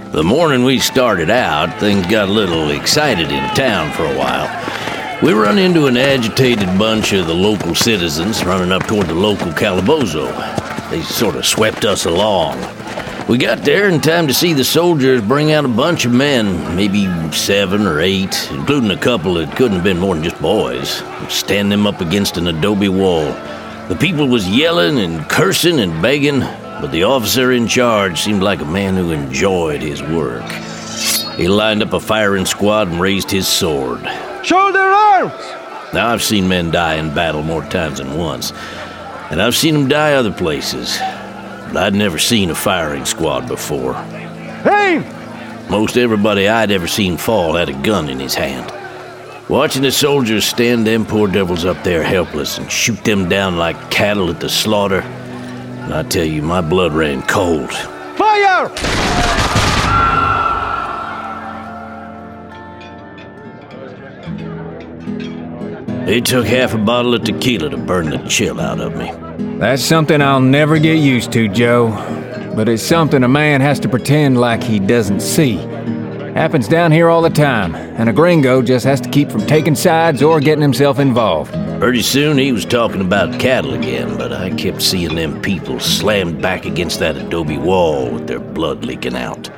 The morning we started out, things got a little excited in town for a while. We run into an agitated bunch of the local citizens running up toward the local calabozo. They sort of swept us along. We got there in time to see the soldiers bring out a bunch of men, maybe 7 or 8, including a couple that couldn't have been more than just boys, stand them up against an adobe wall. The people was yelling and cursing and begging, but the officer in charge seemed like a man who enjoyed his work. He lined up a firing squad and raised his sword. Shoulder arms! Now, I've seen men die in battle more times than once, and I've seen them die other places, but I'd never seen a firing squad before. Aim! Most everybody I'd ever seen fall had a gun in his hand. Watching the soldiers stand them poor devils up there helpless and shoot them down like cattle at the slaughter, and I tell you, my blood ran cold. Fire! It took half a bottle of tequila to burn the chill out of me. That's something I'll never get used to, Joe. But it's something a man has to pretend like he doesn't see. Happens down here all the time, and a gringo just has to keep from taking sides or getting himself involved. Pretty soon he was talking about cattle again, but I kept seeing them people slammed back against that adobe wall with their blood leaking out.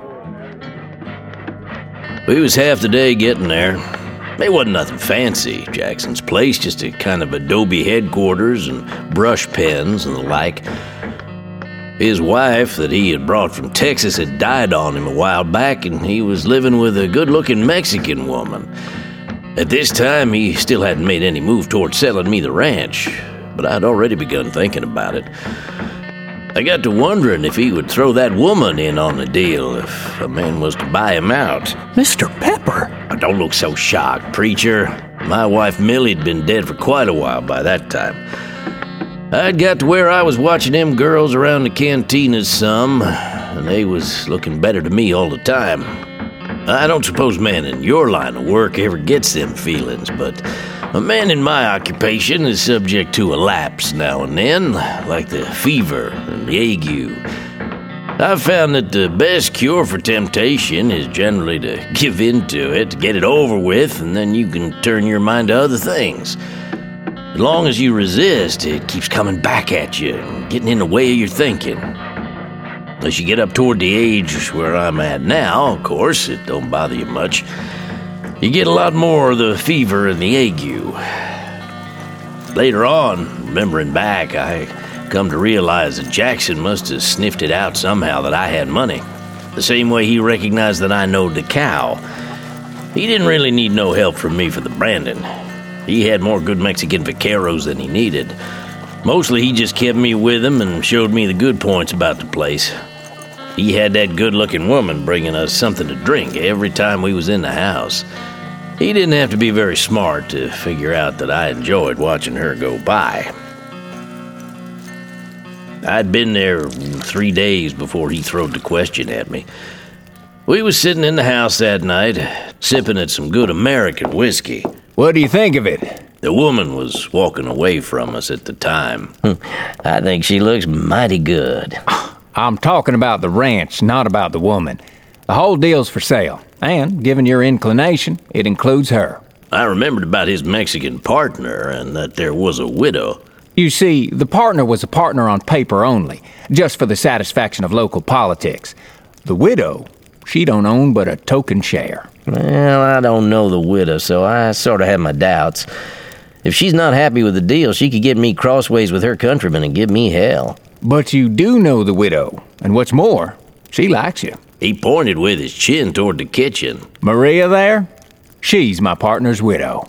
We was half the day getting there. It wasn't nothing fancy, Jackson's place, just a kind of adobe headquarters and brush pens and the like. His wife that he had brought from Texas had died on him a while back, and he was living with a good-looking Mexican woman. At this time, he still hadn't made any move toward selling me the ranch, but I'd already begun thinking about it. I got to wondering if he would throw that woman in on the deal if a man was to buy him out. Mr. Pepper! Oh, don't look so shocked, preacher. My wife Millie'd been dead for quite a while by that time. I'd got to where I was watching them girls around the cantinas some, and they was looking better to me all the time. I don't suppose man in your line of work ever gets them feelings, but a man in my occupation is subject to a lapse now and then, like the fever and the ague. I've found that the best cure for temptation is generally to give in to it, to get it over with, and then you can turn your mind to other things. As long as you resist, it keeps coming back at you, getting in the way of your thinking. Unless you get up toward the age where I'm at now, of course, it don't bother you much. You get a lot more of the fever and the ague. Later on, remembering back, I come to realize that Jackson must have sniffed it out somehow that I had money. The same way he recognized that I knowed the cow. He didn't really need no help from me for the branding. He had more good Mexican vaqueros than he needed. Mostly he just kept me with him and showed me the good points about the place. He had that good-looking woman bringing us something to drink every time we was in the house. He didn't have to be very smart to figure out that I enjoyed watching her go by. I'd been there 3 days before he throwed the question at me. We was sitting in the house that night, sipping at some good American whiskey. What do you think of it? The woman was walking away from us at the time. I think she looks mighty good. I'm talking about the ranch, not about the woman. The whole deal's for sale, and given your inclination, it includes her. I remembered about his Mexican partner and that there was a widow. You see, the partner was a partner on paper only, just for the satisfaction of local politics. The widow, she don't own but a token share. Well, I don't know the widow, so I sort of have my doubts. If she's not happy with the deal, she could get me crossways with her countrymen and give me hell. But you do know the widow, and what's more, she likes you. He pointed with his chin toward the kitchen. Maria there? She's my partner's widow.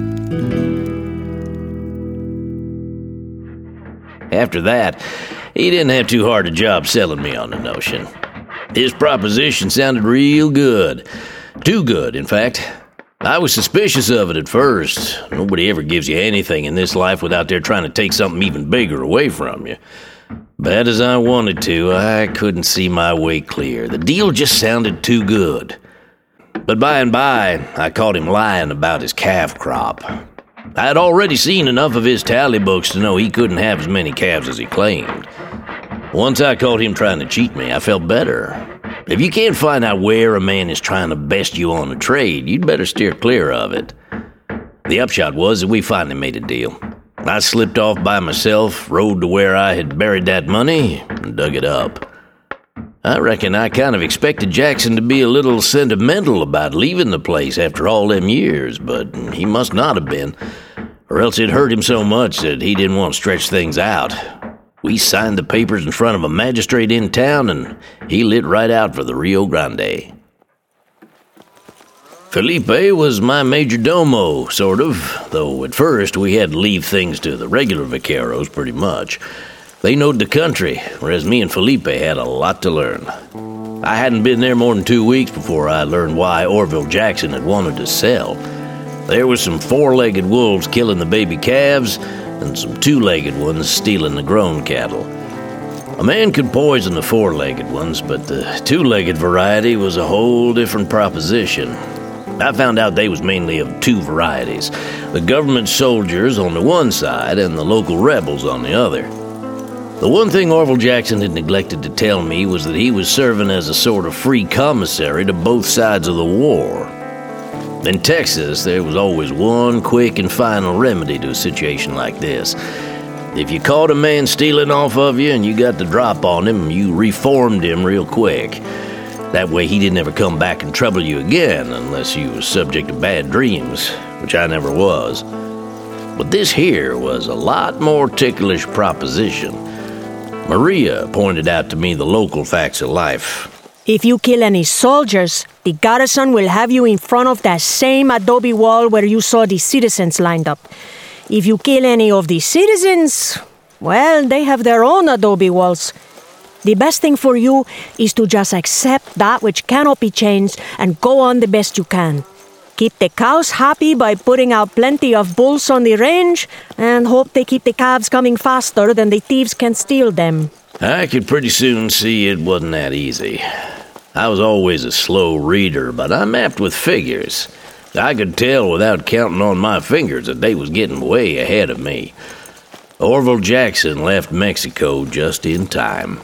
After that, he didn't have too hard a job selling me on the notion. His proposition sounded real good. Too good, in fact. I was suspicious of it at first. Nobody ever gives you anything in this life without they're trying to take something even bigger away from you. Bad as I wanted to, I couldn't see my way clear. The deal just sounded too good. But by and by, I caught him lying about his calf crop. I had already seen enough of his tally books to know he couldn't have as many calves as he claimed. Once I caught him trying to cheat me, I felt better. If you can't find out where a man is trying to best you on a trade, you'd better steer clear of it. The upshot was that we finally made a deal. I slipped off by myself, rode to where I had buried that money, and dug it up. I reckon I kind of expected Jackson to be a little sentimental about leaving the place after all them years, but he must not have been, or else it hurt him so much that he didn't want to stretch things out. We signed the papers in front of a magistrate in town, and he lit right out for the Rio Grande. Felipe was my major domo, sort of, though at first we had to leave things to the regular vaqueros pretty much. They knowed the country, whereas me and Felipe had a lot to learn. I hadn't been there more than 2 weeks before I learned why Orville Jackson had wanted to sell. There was some four-legged wolves killing the baby calves, and some two-legged ones stealing the grown cattle. A man could poison the four-legged ones, but the two-legged variety was a whole different proposition. I found out they was mainly of two varieties, the government soldiers on the one side and the local rebels on the other. The one thing Orville Jackson had neglected to tell me was that he was serving as a sort of free commissary to both sides of the war. In Texas, there was always one quick and final remedy to a situation like this. If you caught a man stealing off of you and you got the drop on him, you reformed him real quick. That way he didn't ever come back and trouble you again unless you was subject to bad dreams, which I never was. But this here was a lot more ticklish proposition. Maria pointed out to me the local facts of life. If you kill any soldiers, the garrison will have you in front of that same adobe wall where you saw the citizens lined up. If you kill any of the citizens, well, they have their own adobe walls. The best thing for you is to just accept that which cannot be changed and go on the best you can. Keep the cows happy by putting out plenty of bulls on the range and hope they keep the calves coming faster than the thieves can steal them. I could pretty soon see it wasn't that easy. I was always a slow reader, but I'm apt with figures. I could tell without counting on my fingers that they was getting way ahead of me. Orville Jackson left Mexico just in time.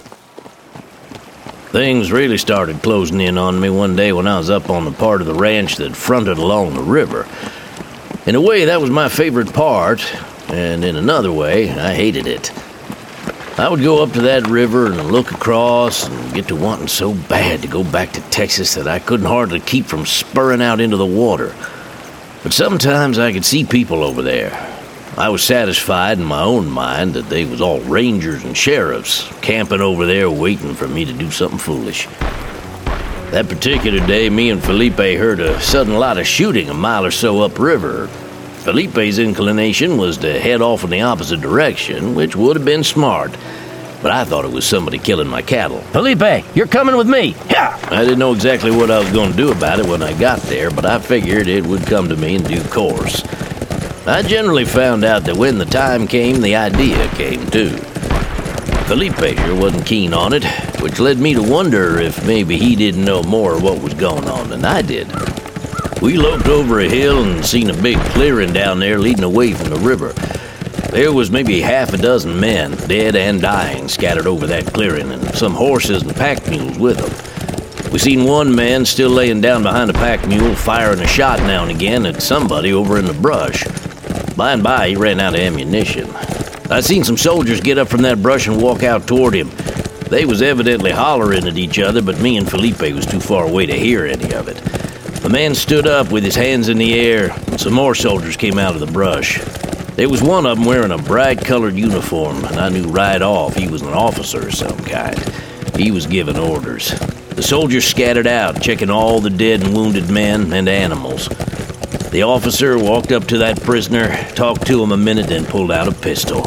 Things really started closing in on me one day when I was up on the part of the ranch that fronted along the river. In a way, that was my favorite part, and in another way, I hated it. I would go up to that river and look across and get to wanting so bad to go back to Texas that I couldn't hardly keep from spurring out into the water. But sometimes I could see people over there. I was satisfied in my own mind that they was all rangers and sheriffs camping over there waiting for me to do something foolish. That particular day, me and Felipe heard a sudden lot of shooting a mile or so upriver. Felipe's inclination was to head off in the opposite direction, which would have been smart, but I thought it was somebody killing my cattle. Felipe, you're coming with me. Yeah. I didn't know exactly what I was going to do about it when I got there, but I figured it would come to me in due course. I generally found out that when the time came, the idea came too. Felipe sure wasn't keen on it, which led me to wonder if maybe he didn't know more of what was going on than I did. We loped over a hill and seen a big clearing down there leading away from the river. There was maybe half a dozen men, dead and dying, scattered over that clearing, and some horses and pack mules with them. We seen one man still laying down behind a pack mule, firing a shot now and again at somebody over in the brush. By and by, he ran out of ammunition. I seen some soldiers get up from that brush and walk out toward him. They was evidently hollering at each other, but me and Felipe was too far away to hear any of it. The man stood up with his hands in the air, and some more soldiers came out of the brush. There was one of them wearing a bright-colored uniform, and I knew right off he was an officer of some kind. He was giving orders. The soldiers scattered out, checking all the dead and wounded men and animals. The officer walked up to that prisoner, talked to him a minute, then pulled out a pistol.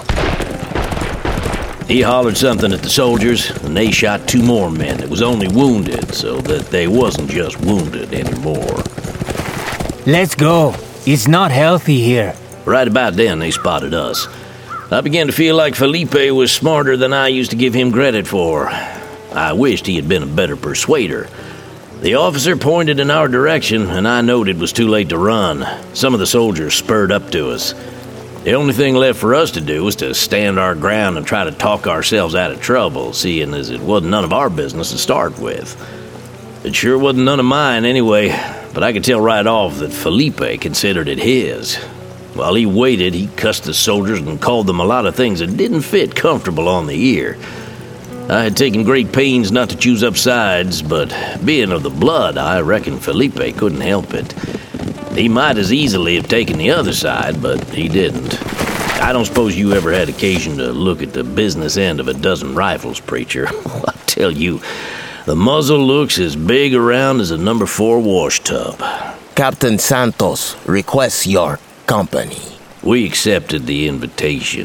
He hollered something at the soldiers, and they shot two more men that was only wounded, so that they wasn't just wounded anymore. Let's go. It's not healthy here. Right about then, they spotted us. I began to feel like Felipe was smarter than I used to give him credit for. I wished he had been a better persuader. The officer pointed in our direction, and I knowed it was too late to run. Some of the soldiers spurred up to us. The only thing left for us to do was to stand our ground and try to talk ourselves out of trouble, seeing as it wasn't none of our business to start with. It sure wasn't none of mine anyway, but I could tell right off that Felipe considered it his. While he waited, he cussed the soldiers and called them a lot of things that didn't fit comfortable on the ear. I had taken great pains not to choose up sides, but being of the blood, I reckon Felipe couldn't help it. He might as easily have taken the other side, but he didn't. I don't suppose you ever had occasion to look at the business end of a dozen rifles, preacher. I tell you, the muzzle looks as big around as a number 4 wash tub. Captain Santos requests your company. We accepted the invitation.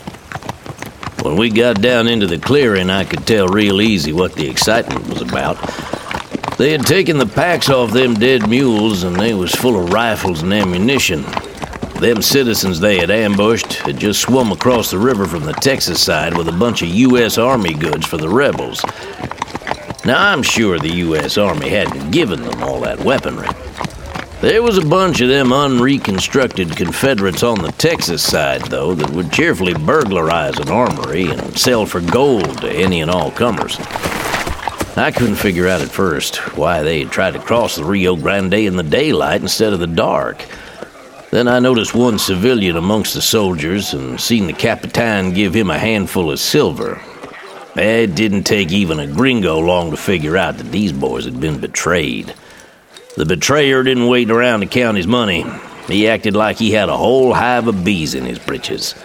When we got down into the clearing, I could tell real easy what the excitement was about. They had taken the packs off them dead mules, and they was full of rifles and ammunition. Them citizens they had ambushed had just swum across the river from the Texas side with a bunch of U.S. Army goods for the rebels. Now, I'm sure the U.S. Army hadn't given them all that weaponry. There was a bunch of them unreconstructed Confederates on the Texas side, though, that would cheerfully burglarize an armory and sell for gold to any and all comers. I couldn't figure out at first why they had tried to cross the Rio Grande in the daylight instead of the dark. Then I noticed one civilian amongst the soldiers and seen the Capitan give him a handful of silver. It didn't take even a gringo long to figure out that these boys had been betrayed. The betrayer didn't wait around to count his money. He acted like he had a whole hive of bees in his britches.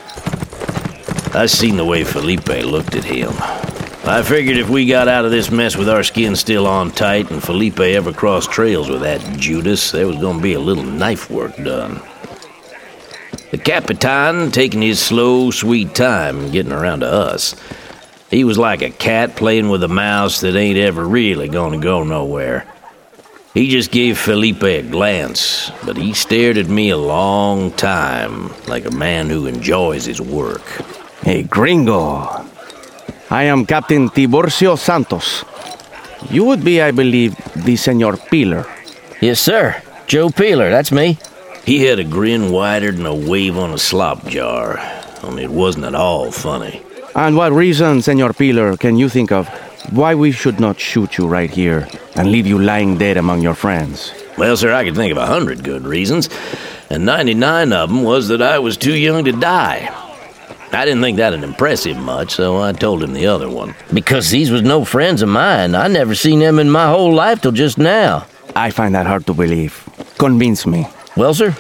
I seen the way Felipe looked at him. I figured if we got out of this mess with our skin still on tight and Felipe ever crossed trails with that Judas, there was going to be a little knife work done. The Capitan taking his slow, sweet time getting around to us. He was like a cat playing with a mouse that ain't ever really going to go nowhere. He just gave Felipe a glance, but he stared at me a long time, like a man who enjoys his work. Hey, gringo. I am Captain Tiburcio Santos. You would be, I believe, the Senor Peeler. Yes, sir. Joe Peeler, that's me. He had a grin wider than a wave on a slop jar, only it wasn't at all funny. And what reason, Senor Peeler, can you think of why we should not shoot you right here and leave you lying dead among your friends? Well, sir, I could think of 100 good reasons, and 99 of them was that I was too young to die. I didn't think that'd impress him much, so I told him the other one. Because these was no friends of mine. I never seen them in my whole life till just now. I find that hard to believe. Convince me. Well, sir,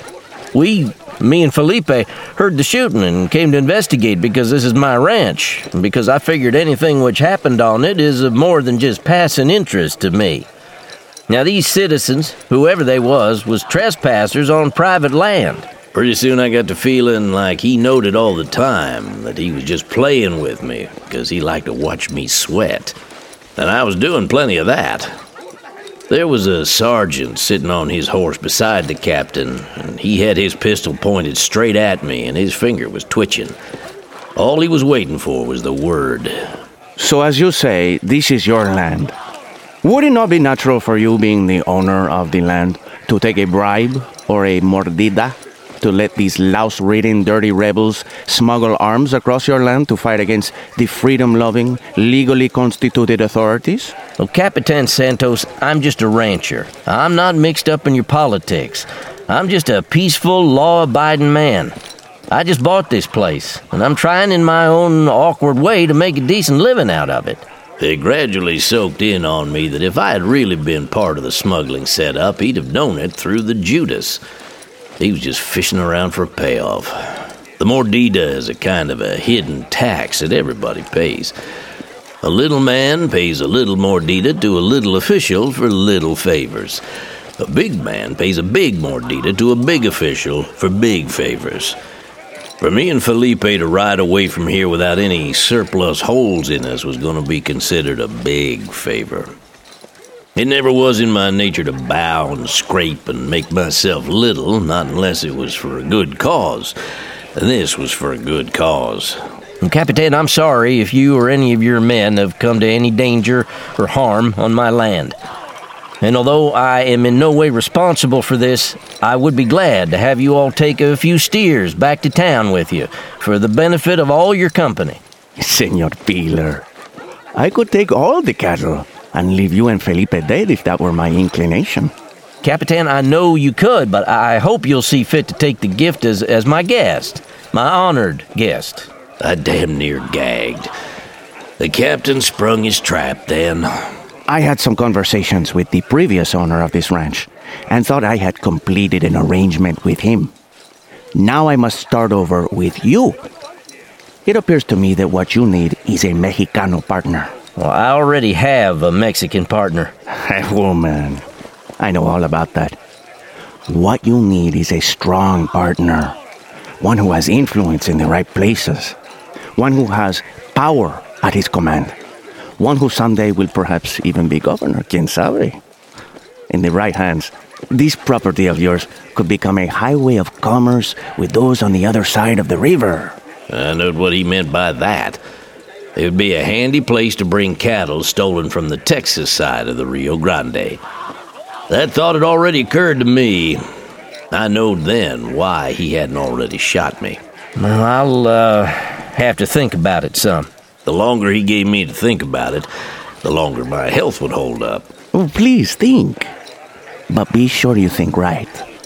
me and Felipe heard the shooting and came to investigate because this is my ranch, and because I figured anything which happened on it is of more than just passing interest to me. Now, these citizens, whoever they was trespassers on private land. Pretty soon I got to feeling like he noted all the time that he was just playing with me because he liked to watch me sweat. And I was doing plenty of that. There was a sergeant sitting on his horse beside the captain, and he had his pistol pointed straight at me, and his finger was twitching. All he was waiting for was the word. So as you say, this is your land. Would it not be natural for you, being the owner of the land, to take a bribe or a mordida to let these louse-ridden, dirty rebels smuggle arms across your land to fight against the freedom-loving, legally constituted authorities? Well, Capitan Santos, I'm just a rancher. I'm not mixed up in your politics. I'm just a peaceful, law-abiding man. I just bought this place, and I'm trying in my own awkward way to make a decent living out of it. It gradually soaked in on me that if I had really been part of the smuggling setup, he'd have known it through the Judas. He was just fishing around for a payoff. The mordida is a kind of a hidden tax that everybody pays. A little man pays a little mordida to a little official for little favors. A big man pays a big mordida to a big official for big favors. For me and Felipe to ride away from here without any surplus holes in us was going to be considered a big favor. It never was in my nature to bow and scrape and make myself little, not unless it was for a good cause. And this was for a good cause. And Capitan, I'm sorry if you or any of your men have come to any danger or harm on my land. And although I am in no way responsible for this, I would be glad to have you all take a few steers back to town with you for the benefit of all your company. Senor Peeler, I could take all the cattle and leave you and Felipe dead if that were my inclination. Capitan, I know you could, but I hope you'll see fit to take the gift as my guest. My honored guest. I damn near gagged. The captain sprung his trap then. I had some conversations with the previous owner of this ranch and thought I had completed an arrangement with him. Now I must start over with you. It appears to me that what you need is a Mexicano partner. Well, I already have a Mexican partner. Woman, I know all about that. What you need is a strong partner. One who has influence in the right places. One who has power at his command. One who someday will perhaps even be governor, quien sabe. In the right hands, this property of yours could become a highway of commerce with those on the other side of the river. I knowed what he meant by that. It would be a handy place to bring cattle stolen from the Texas side of the Rio Grande. That thought had already occurred to me. I knowed then why he hadn't already shot me. Well, I'll have to think about it some. The longer he gave me to think about it, the longer my health would hold up. Oh, please think. But be sure you think right.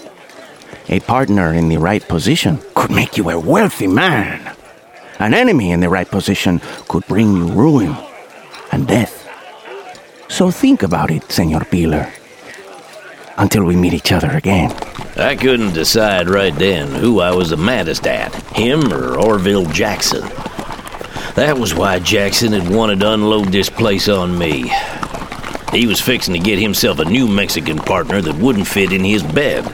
A partner in the right position could make you a wealthy man. An enemy in the right position could bring you ruin and death. So think about it, Senor Peeler, until we meet each other again. I couldn't decide right then who I was the maddest at, him or Orville Jackson. That was why Jackson had wanted to unload this place on me. He was fixing to get himself a new Mexican partner that wouldn't fit in his bed.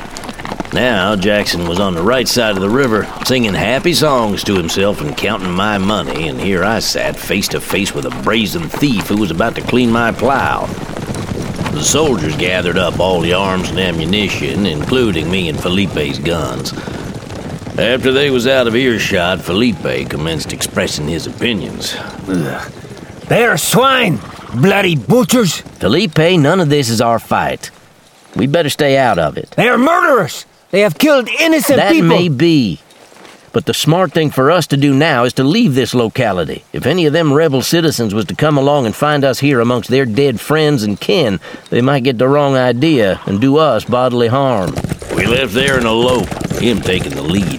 Now Jackson was on the right side of the river, singing happy songs to himself and counting my money, and here I sat face to face with a brazen thief who was about to clean my plow. The soldiers gathered up all the arms and ammunition, including me and Felipe's guns. After they was out of earshot, Felipe commenced expressing his opinions. They are swine! Bloody butchers! Felipe, none of this is our fight. We better stay out of it. They are murderers! They have killed innocent people! That may be. But the smart thing for us to do now is to leave this locality. If any of them rebel citizens was to come along and find us here amongst their dead friends and kin, they might get the wrong idea and do us bodily harm. We left there in a lope, him taking the lead.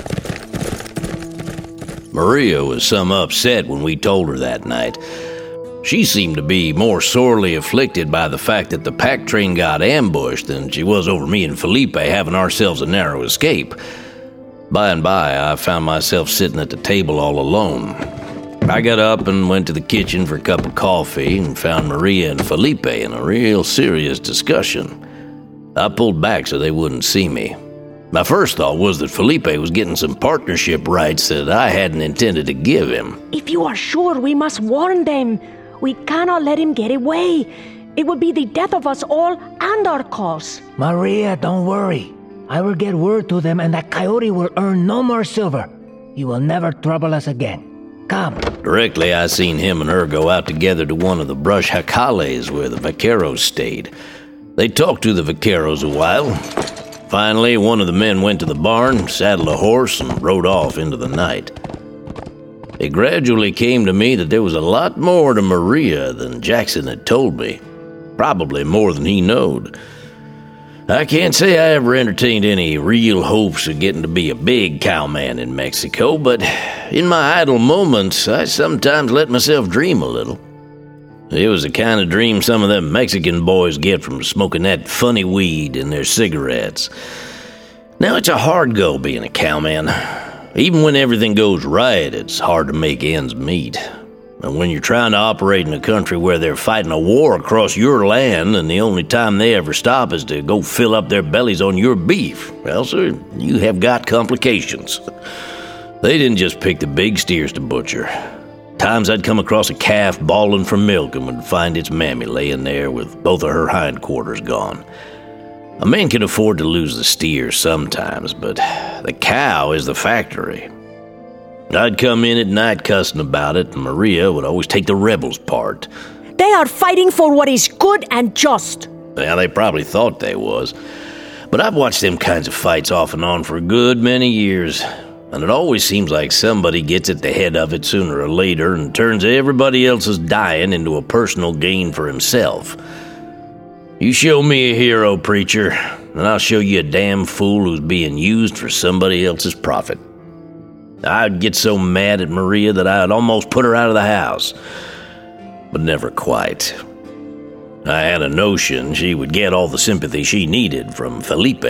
Maria was some upset when we told her that night. She seemed to be more sorely afflicted by the fact that the pack train got ambushed than she was over me and Felipe having ourselves a narrow escape. By and by, I found myself sitting at the table all alone. I got up and went to the kitchen for a cup of coffee and found Maria and Felipe in a real serious discussion. I pulled back so they wouldn't see me. My first thought was that Felipe was getting some partnership rights that I hadn't intended to give him. If you are sure, we must warn them. We cannot let him get away. It would be the death of us all and our cause. Maria, don't worry. I will get word to them and that coyote will earn no more silver. He will never trouble us again. Come. Directly, I seen him and her go out together to one of the brush jacales where the vaqueros stayed. They talked to the vaqueros a while. Finally, one of the men went to the barn, saddled a horse, and rode off into the night. It gradually came to me that there was a lot more to Maria than Jackson had told me. Probably more than he knowed. I can't say I ever entertained any real hopes of getting to be a big cowman in Mexico, but in my idle moments, I sometimes let myself dream a little. It was the kind of dream some of them Mexican boys get from smoking that funny weed in their cigarettes. Now, it's a hard go being a cowman. Even when everything goes right, it's hard to make ends meet. And when you're trying to operate in a country where they're fighting a war across your land and the only time they ever stop is to go fill up their bellies on your beef, well, sir, you have got complications. They didn't just pick the big steers to butcher. Times I'd come across a calf bawling for milk and would find its mammy laying there with both of her hindquarters gone. A man can afford to lose the steer sometimes, but the cow is the factory. I'd come in at night cussing about it, and Maria would always take the rebels' part. They are fighting for what is good and just. Well, they probably thought they was. But I've watched them kinds of fights off and on for a good many years. and it always seems like somebody gets at the head of it sooner or later and turns everybody else's dying into a personal gain for himself. You show me a hero, preacher, and I'll show you a damn fool who's being used for somebody else's profit. I'd get so mad at Maria that I'd almost put her out of the house, but never quite. I had a notion she would get all the sympathy she needed from Felipe.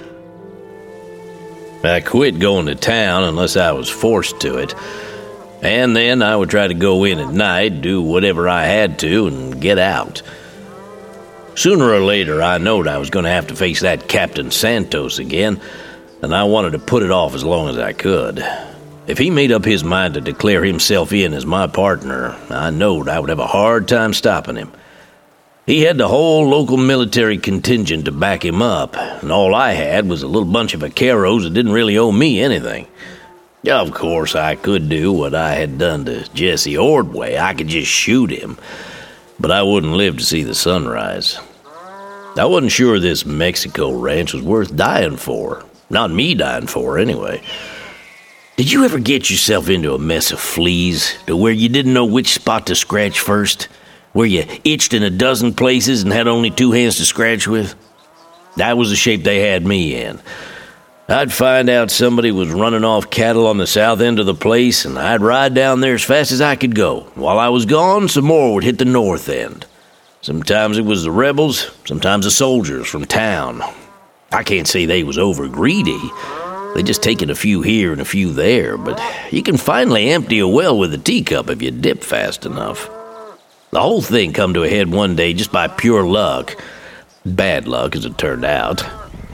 I quit going to town unless I was forced to it, and then I would try to go in at night, do whatever I had to, and get out. Sooner or later, I knowed I was going to have to face that Captain Santos again, and I wanted to put it off as long as I could. If he made up his mind to declare himself in as my partner, I knowed I would have a hard time stopping him. He had the whole local military contingent to back him up, and all I had was a little bunch of vaqueros that didn't really owe me anything. Of course, I could do what I had done to Jesse Ordway. I could just shoot him, but I wouldn't live to see the sunrise. I wasn't sure this Mexico ranch was worth dying for. Not me dying for, anyway. Did you ever get yourself into a mess of fleas to where you didn't know which spot to scratch first? Where you itched in a dozen places and had only 2 hands to scratch with? That was the shape they had me in. I'd find out somebody was running off cattle on the south end of the place, and I'd ride down there as fast as I could go. While I was gone, some more would hit the north end. Sometimes it was the rebels, sometimes the soldiers from town. I can't say they was over greedy. They just taken a few here and a few there, but you can finally empty a well with a teacup if you dip fast enough. The whole thing come to a head one day just by pure luck. Bad luck, as it turned out.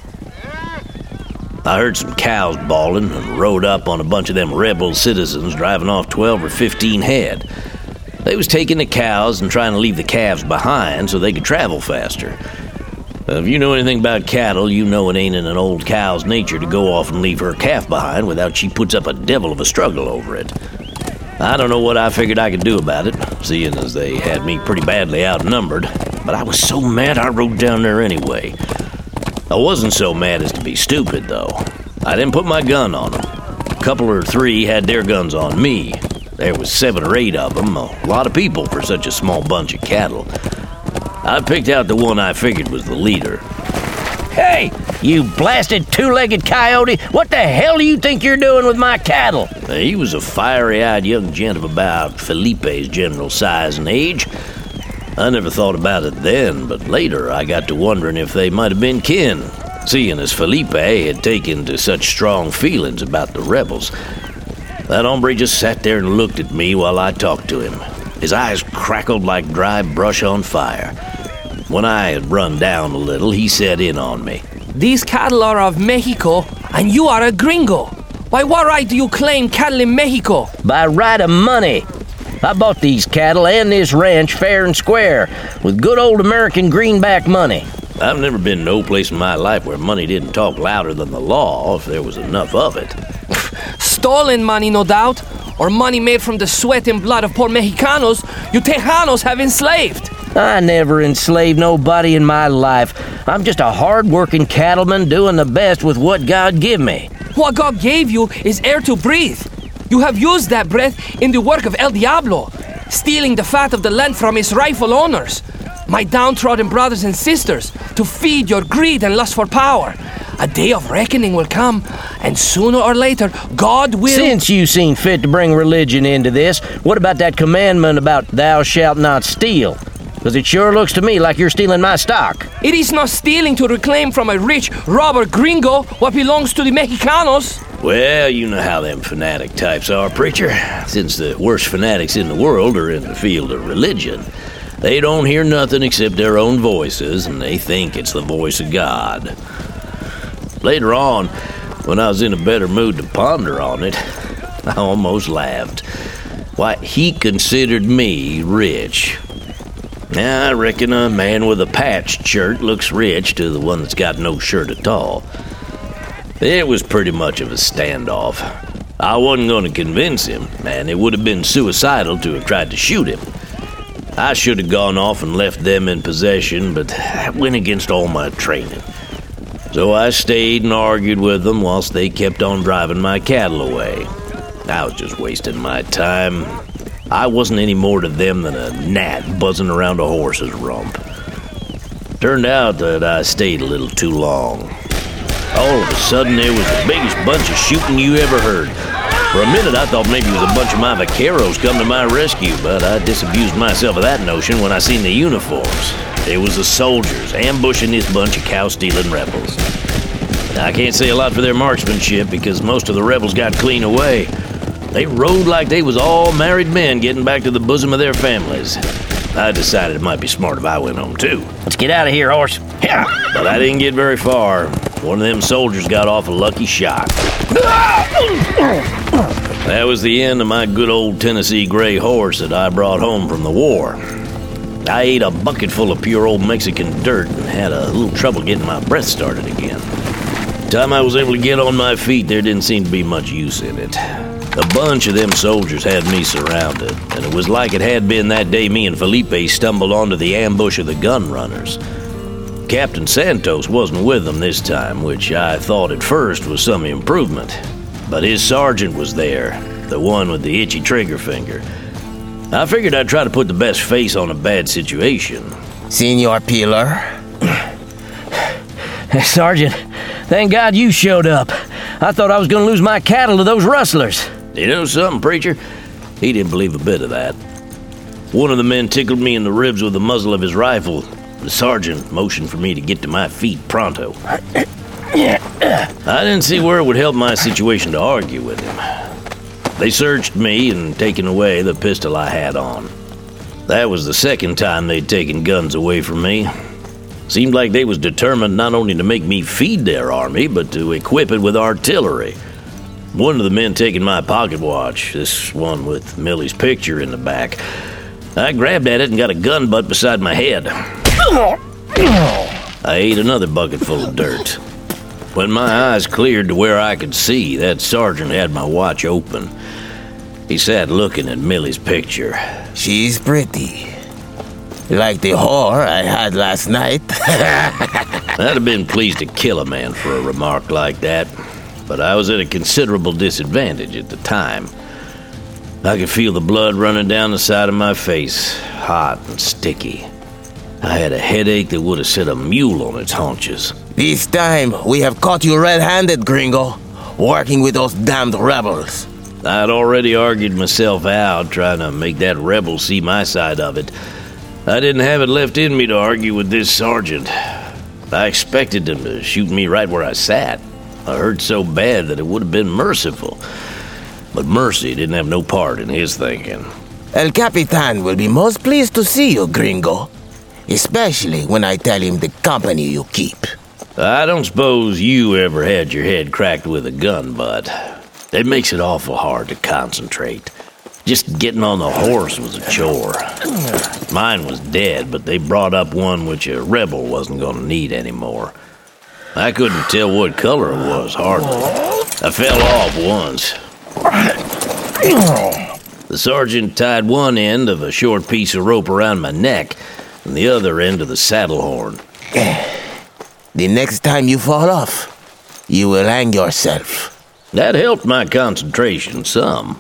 I heard some cows bawling and rode up on a bunch of them rebel citizens driving off 12 or 15 head. They was taking the cows and trying to leave the calves behind so they could travel faster. If you know anything about cattle, you know it ain't in an old cow's nature to go off and leave her calf behind without she puts up a devil of a struggle over it. I don't know what I figured I could do about it, seeing as they had me pretty badly outnumbered, but I was so mad I rode down there anyway. I wasn't so mad as to be stupid, though. I didn't put my gun on them. A couple or 3 had their guns on me. There was 7 or 8 of them, a lot of people for such a small bunch of cattle. I picked out the one I figured was the leader. Hey, you blasted 2-legged coyote! What the hell do you think you're doing with my cattle? He was a fiery-eyed young gent of about Felipe's general size and age. I never thought about it then, but later I got to wondering if they might have been kin, seeing as Felipe had taken to such strong feelings about the rebels. That hombre just sat there and looked at me while I talked to him. His eyes crackled like dry brush on fire. When I had run down a little, he set in on me. These cattle are of Mexico, and you are a gringo. By what right do you claim cattle in Mexico? By right of money. I bought these cattle and this ranch fair and square, with good old American greenback money. I've never been no place in my life where money didn't talk louder than the law, if there was enough of it. Stolen money, no doubt, or money made from the sweat and blood of poor Mexicanos you Tejanos have enslaved. I never enslaved nobody in my life. I'm just a hard-working cattleman doing the best with what God give me. What God gave you is air to breathe. You have used that breath in the work of El Diablo, stealing the fat of the land from its rightful owners, my downtrodden brothers and sisters, to feed your greed and lust for power. A day of reckoning will come, and sooner or later, God will... Since you seen fit to bring religion into this, what about that commandment about thou shalt not steal? Because it sure looks to me like you're stealing my stock. It is not stealing to reclaim from a rich robber gringo what belongs to the Mexicanos. Well, you know how them fanatic types are, preacher. Since the worst fanatics in the world are in the field of religion, they don't hear nothing except their own voices, and they think it's the voice of God. Later on, when I was in a better mood to ponder on it, I almost laughed. Why, he considered me rich. Now, I reckon a man with a patched shirt looks rich to the one that's got no shirt at all. It was pretty much of a standoff. I wasn't going to convince him, and it would have been suicidal to have tried to shoot him. I should have gone off and left them in possession, but that went against all my training. So I stayed and argued with them whilst they kept on driving my cattle away. I was just wasting my time. I wasn't any more to them than a gnat buzzing around a horse's rump. Turned out that I stayed a little too long. All of a sudden, there was the biggest bunch of shooting you ever heard. For a minute, I thought maybe it was a bunch of my vaqueros come to my rescue, but I disabused myself of that notion when I seen the uniforms. It was the soldiers ambushing this bunch of cow-stealing rebels. I can't say a lot for their marksmanship because most of the rebels got clean away. They rode like they was all married men getting back to the bosom of their families. I decided it might be smart if I went home too. Let's get out of here, horse. Yeah. But I didn't get very far. One of them soldiers got off a lucky shot. That was the end of my good old Tennessee gray horse that I brought home from the war. I ate a bucket full of pure old Mexican dirt and had a little trouble getting my breath started again. The time I was able to get on my feet, there didn't seem to be much use in it. A bunch of them soldiers had me surrounded, and it was like it had been that day me and Felipe stumbled onto the ambush of the gun runners. Captain Santos wasn't with them this time, which I thought at first was some improvement. But his sergeant was there, the one with the itchy trigger finger. I figured I'd try to put the best face on a bad situation. Senor Pilar? Sergeant, thank God you showed up. I thought I was going to lose my cattle to those rustlers. You know something, preacher? He didn't believe a bit of that. One of the men tickled me in the ribs with the muzzle of his rifle. The sergeant motioned for me to get to my feet pronto. I didn't see where it would help my situation to argue with him. They searched me and taken away the pistol I had on. That was the second time they'd taken guns away from me. Seemed like they was determined not only to make me feed their army, but to equip it with artillery. One of the men taking my pocket watch, this one with Millie's picture in the back. I grabbed at it and got a gun butt beside my head. I ate another bucket full of dirt. When my eyes cleared to where I could see, that sergeant had my watch open. He sat looking at Millie's picture. She's pretty. Like the whore I had last night. I'd have been pleased to kill a man for a remark like that, but I was at a considerable disadvantage at the time. I could feel the blood running down the side of my face, hot and sticky. I had a headache that would have set a mule on its haunches. This time, we have caught you red-handed, gringo. Working with those damned rebels. I'd already argued myself out, trying to make that rebel see my side of it. I didn't have it left in me to argue with this sergeant. I expected him to shoot me right where I sat. I hurt so bad that it would have been merciful. But mercy didn't have no part in his thinking. El Capitan will be most pleased to see you, gringo. Especially when I tell him the company you keep. I don't suppose you ever had your head cracked with a gun, but it makes it awful hard to concentrate. Just getting on the horse was a chore. Mine was dead, but they brought up one which a rebel wasn't going to need anymore. I couldn't tell what color it was, hardly. I fell off once. The sergeant tied one end of a short piece of rope around my neck and the other end of the saddle horn. The next time you fall off, you will hang yourself. That helped my concentration some.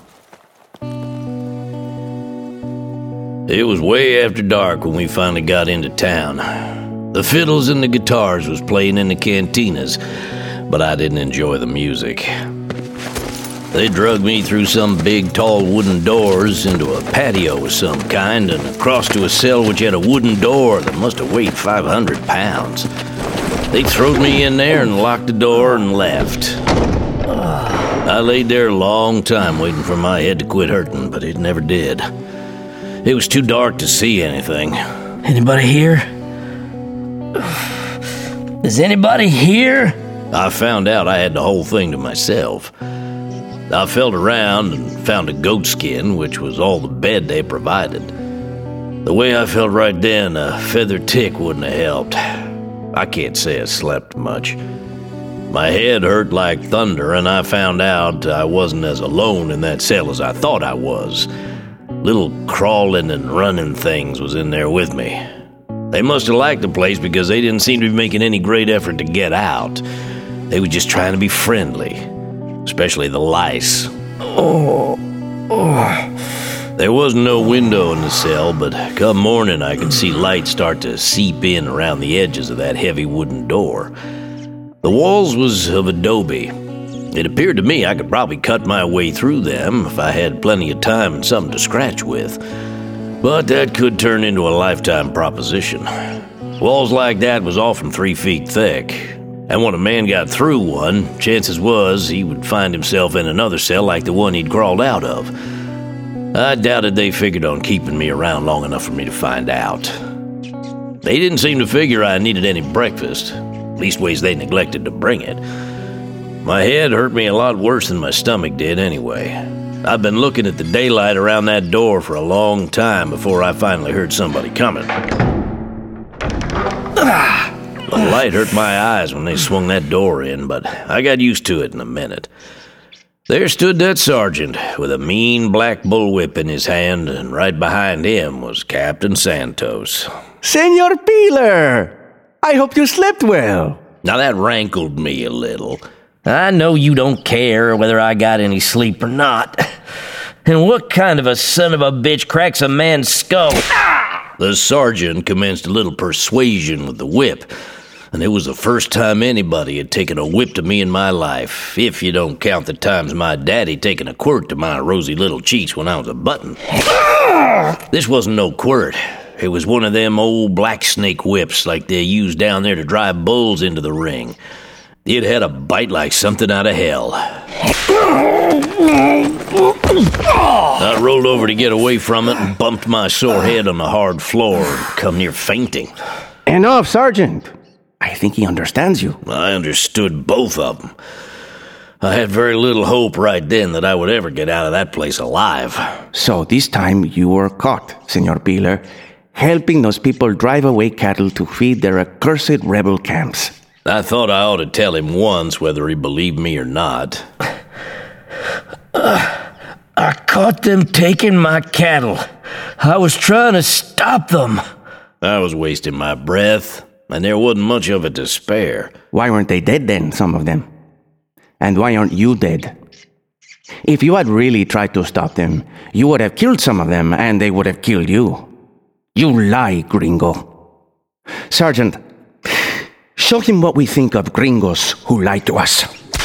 It was way after dark when we finally got into town. The fiddles and the guitars was playing in the cantinas, but I didn't enjoy the music. They drugged me through some big, tall wooden doors into a patio of some kind and across to a cell which had a wooden door that must have weighed 500 pounds. They throwed me in there and locked the door and left. I laid there a long time waiting for my head to quit hurting, but it never did. It was too dark to see anything. Anybody here? Is anybody here? I found out I had the whole thing to myself. I felt around and found a goat skin, which was all the bed they provided. The way I felt right then, a feather tick wouldn't have helped. I can't say I slept much. My head hurt like thunder, and I found out I wasn't as alone in that cell as I thought I was. Little crawling and running things was in there with me. They must have liked the place because they didn't seem to be making any great effort to get out. They were just trying to be friendly, especially the lice. There wasn't no window in the cell, but come morning I could see light start to seep in around the edges of that heavy wooden door. The walls was of adobe. It appeared to me I could probably cut my way through them if I had plenty of time and something to scratch with. But that could turn into a lifetime proposition. Walls like that was often 3 feet thick, and when a man got through one, chances was he would find himself in another cell like the one he'd crawled out of. I doubted they figured on keeping me around long enough for me to find out. They didn't seem to figure I needed any breakfast. Leastways, they neglected to bring it. My head hurt me a lot worse than my stomach did anyway. I've been looking at the daylight around that door for a long time before I finally heard somebody coming. The light hurt my eyes when they swung that door in, but I got used to it in a minute. There stood that sergeant with a mean black bullwhip in his hand, and right behind him was Captain Santos. Senor Peeler! I hope you slept well. Now that rankled me a little. I know you don't care whether I got any sleep or not. And what kind of a son of a bitch cracks a man's skull? The sergeant commenced a little persuasion with the whip, and it was the first time anybody had taken a whip to me in my life, if you don't count the times my daddy taken a quirt to my rosy little cheeks when I was a button. This wasn't no quirt. It was one of them old black snake whips like they use down there to drive bulls into the ring. It had a bite like something out of hell. I rolled over to get away from it and bumped my sore head on the hard floor and come near fainting. Enough, Sergeant. I think he understands you. I understood both of them. I had very little hope right then that I would ever get out of that place alive. So this time you were caught, Senor Peeler, helping those people drive away cattle to feed their accursed rebel camps. I thought I ought to tell him once whether he believed me or not. I caught them taking my cattle. I was trying to stop them. I was wasting my breath, and there wasn't much of it to spare. Why weren't they dead then, some of them? And why aren't you dead? If you had really tried to stop them, you would have killed some of them, and they would have killed you. You lie, gringo. Sergeant, show him what we think of gringos who lie to us.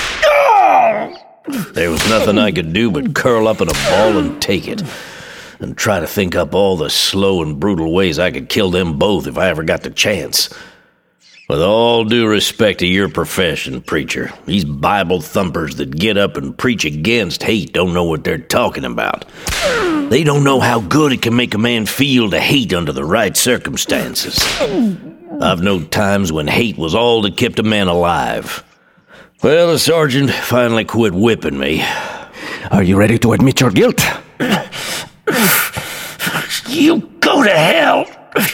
There was nothing I could do but curl up in a ball and take it, and try to think up all the slow and brutal ways I could kill them both if I ever got the chance. With all due respect to your profession, preacher, these Bible thumpers that get up and preach against hate don't know what they're talking about. They don't know how good it can make a man feel to hate under the right circumstances. I've known times when hate was all that kept a man alive. Well, the sergeant finally quit whipping me. Are you ready to admit your guilt? You go to hell!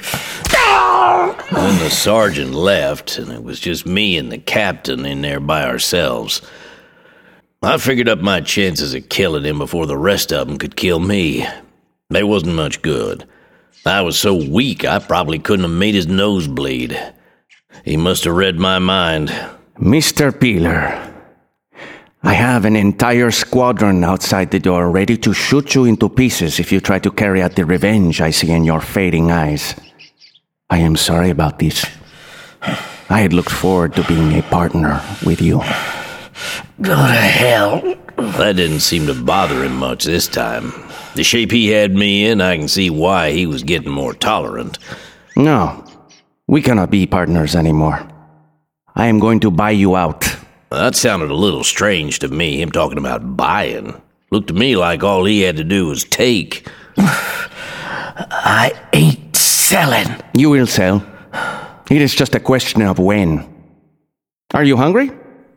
Then the sergeant left, and it was just me and the captain in there by ourselves. I figured up my chances of killing him before the rest of them could kill me. They wasn't much good. I was so weak I probably couldn't have made his nose bleed. He must have read my mind. Mr. Peeler, I have an entire squadron outside the door ready to shoot you into pieces if you try to carry out the revenge I see in your fading eyes. I am sorry about this. I had looked forward to being a partner with you. Go to hell. That didn't seem to bother him much this time. The shape he had me in, I can see why he was getting more tolerant. No, we cannot be partners anymore. I am going to buy you out. That sounded a little strange to me, him talking about buying. Looked to me like all he had to do was take. I ain't selling. You will sell. It is just a question of when. Are you hungry?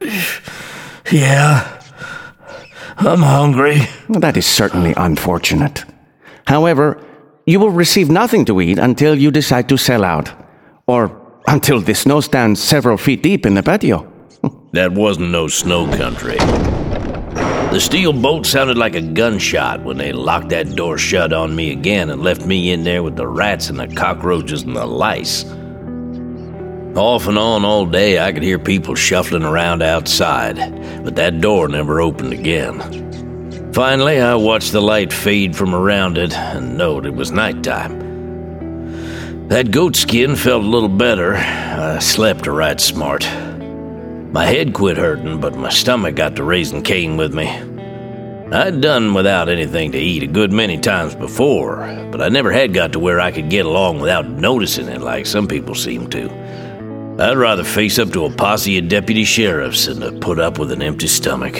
Yeah, I'm hungry. That is certainly unfortunate. However, you will receive nothing to eat until you decide to sell out. Or until the snow stands several feet deep in the patio. That wasn't no snow country. The steel bolt sounded like a gunshot when they locked that door shut on me again and left me in there with the rats and the cockroaches and the lice. Off and on all day, I could hear people shuffling around outside, but that door never opened again. Finally, I watched the light fade from around it and knowed it was nighttime. That goat skin felt a little better. I slept right smart. My head quit hurting, but my stomach got to raising Cain with me. I'd done without anything to eat a good many times before, but I never had got to where I could get along without noticing it like some people seem to. I'd rather face up to a posse of deputy sheriffs than to put up with an empty stomach.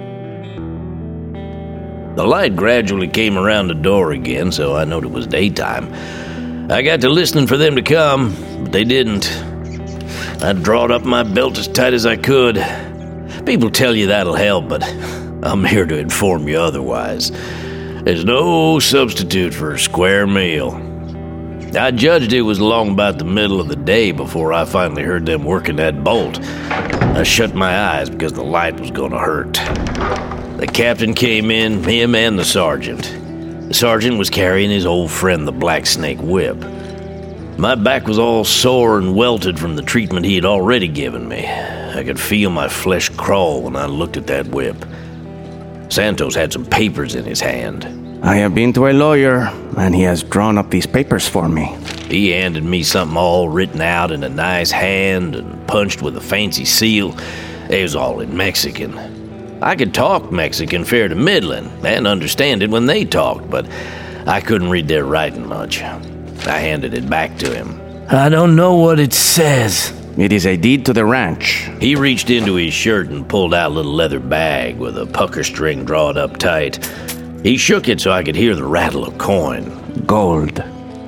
The light gradually came around the door again, so I knowed it was daytime. I got to listening for them to come, but they didn't. I drawed up my belt as tight as I could. People tell you that'll help, but I'm here to inform you otherwise. There's no substitute for a square meal. I judged it was long about the middle of the day before I finally heard them working that bolt. I shut my eyes because the light was going to hurt. The captain came in, him and the sergeant. The sergeant was carrying his old friend, the Black Snake whip. My back was all sore and welted from the treatment he had already given me. I could feel my flesh crawl when I looked at that whip. Santos had some papers in his hand. I have been to a lawyer, and he has drawn up these papers for me. He handed me something all written out in a nice hand and punched with a fancy seal. It was all in Mexican. I could talk Mexican fair to middling and understand it when they talked, but I couldn't read their writing much. I handed it back to him. I don't know what it says. It is a deed to the ranch. He reached into his shirt and pulled out a little leather bag with a pucker string drawn up tight. He shook it so I could hear the rattle of coin. Gold.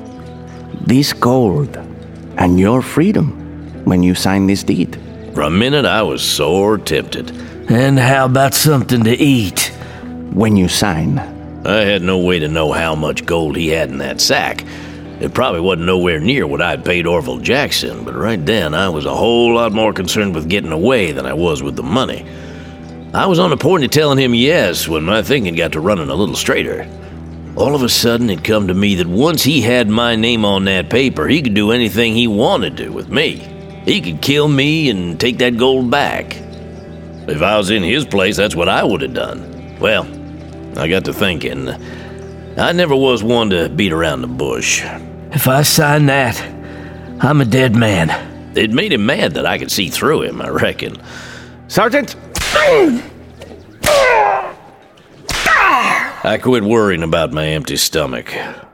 This gold. And your freedom when you sign this deed. For a minute, I was sore tempted. And how about something to eat? When you sign. I had no way to know how much gold he had in that sack. It probably wasn't nowhere near what I'd paid Orville Jackson, but right then I was a whole lot more concerned with getting away than I was with the money. I was on the point of telling him yes when my thinking got to running a little straighter. All of a sudden it come to me that once he had my name on that paper, he could do anything he wanted to with me. He could kill me and take that gold back. If I was in his place, that's what I would have done. Well, I got to thinking. I never was one to beat around the bush. If I sign that, I'm a dead man. It made him mad that I could see through him, I reckon. Sergeant! I quit worrying about my empty stomach.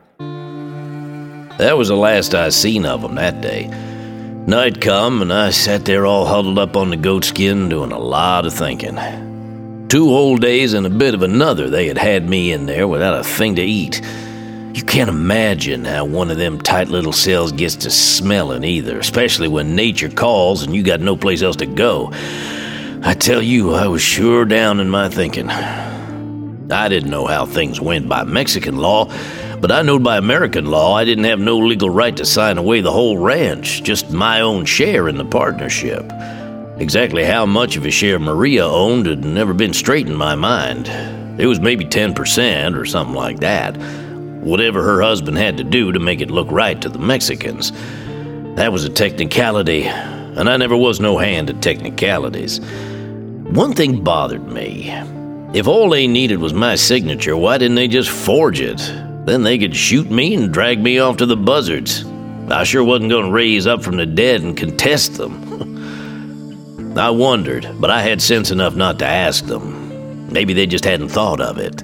That was the last I seen of him that day. Night come, and I sat there all huddled up on the goatskin doing a lot of thinking. 2 whole days and a bit of another they had me in there without a thing to eat. You can't imagine how one of them tight little cells gets to smelling either, especially when nature calls and you got no place else to go. I tell you, I was sure down in my thinking. I didn't know how things went by Mexican law, but I knowed by American law I didn't have no legal right to sign away the whole ranch, just my own share in the partnership. Exactly how much of a share Maria owned had never been straight in my mind. It was maybe 10% or something like that. Whatever her husband had to do to make it look right to the Mexicans. That was a technicality, and I never was no hand at technicalities. One thing bothered me. If all they needed was my signature, why didn't they just forge it? Then they could shoot me and drag me off to the buzzards. I sure wasn't going to raise up from the dead and contest them. I wondered, but I had sense enough not to ask them. Maybe they just hadn't thought of it.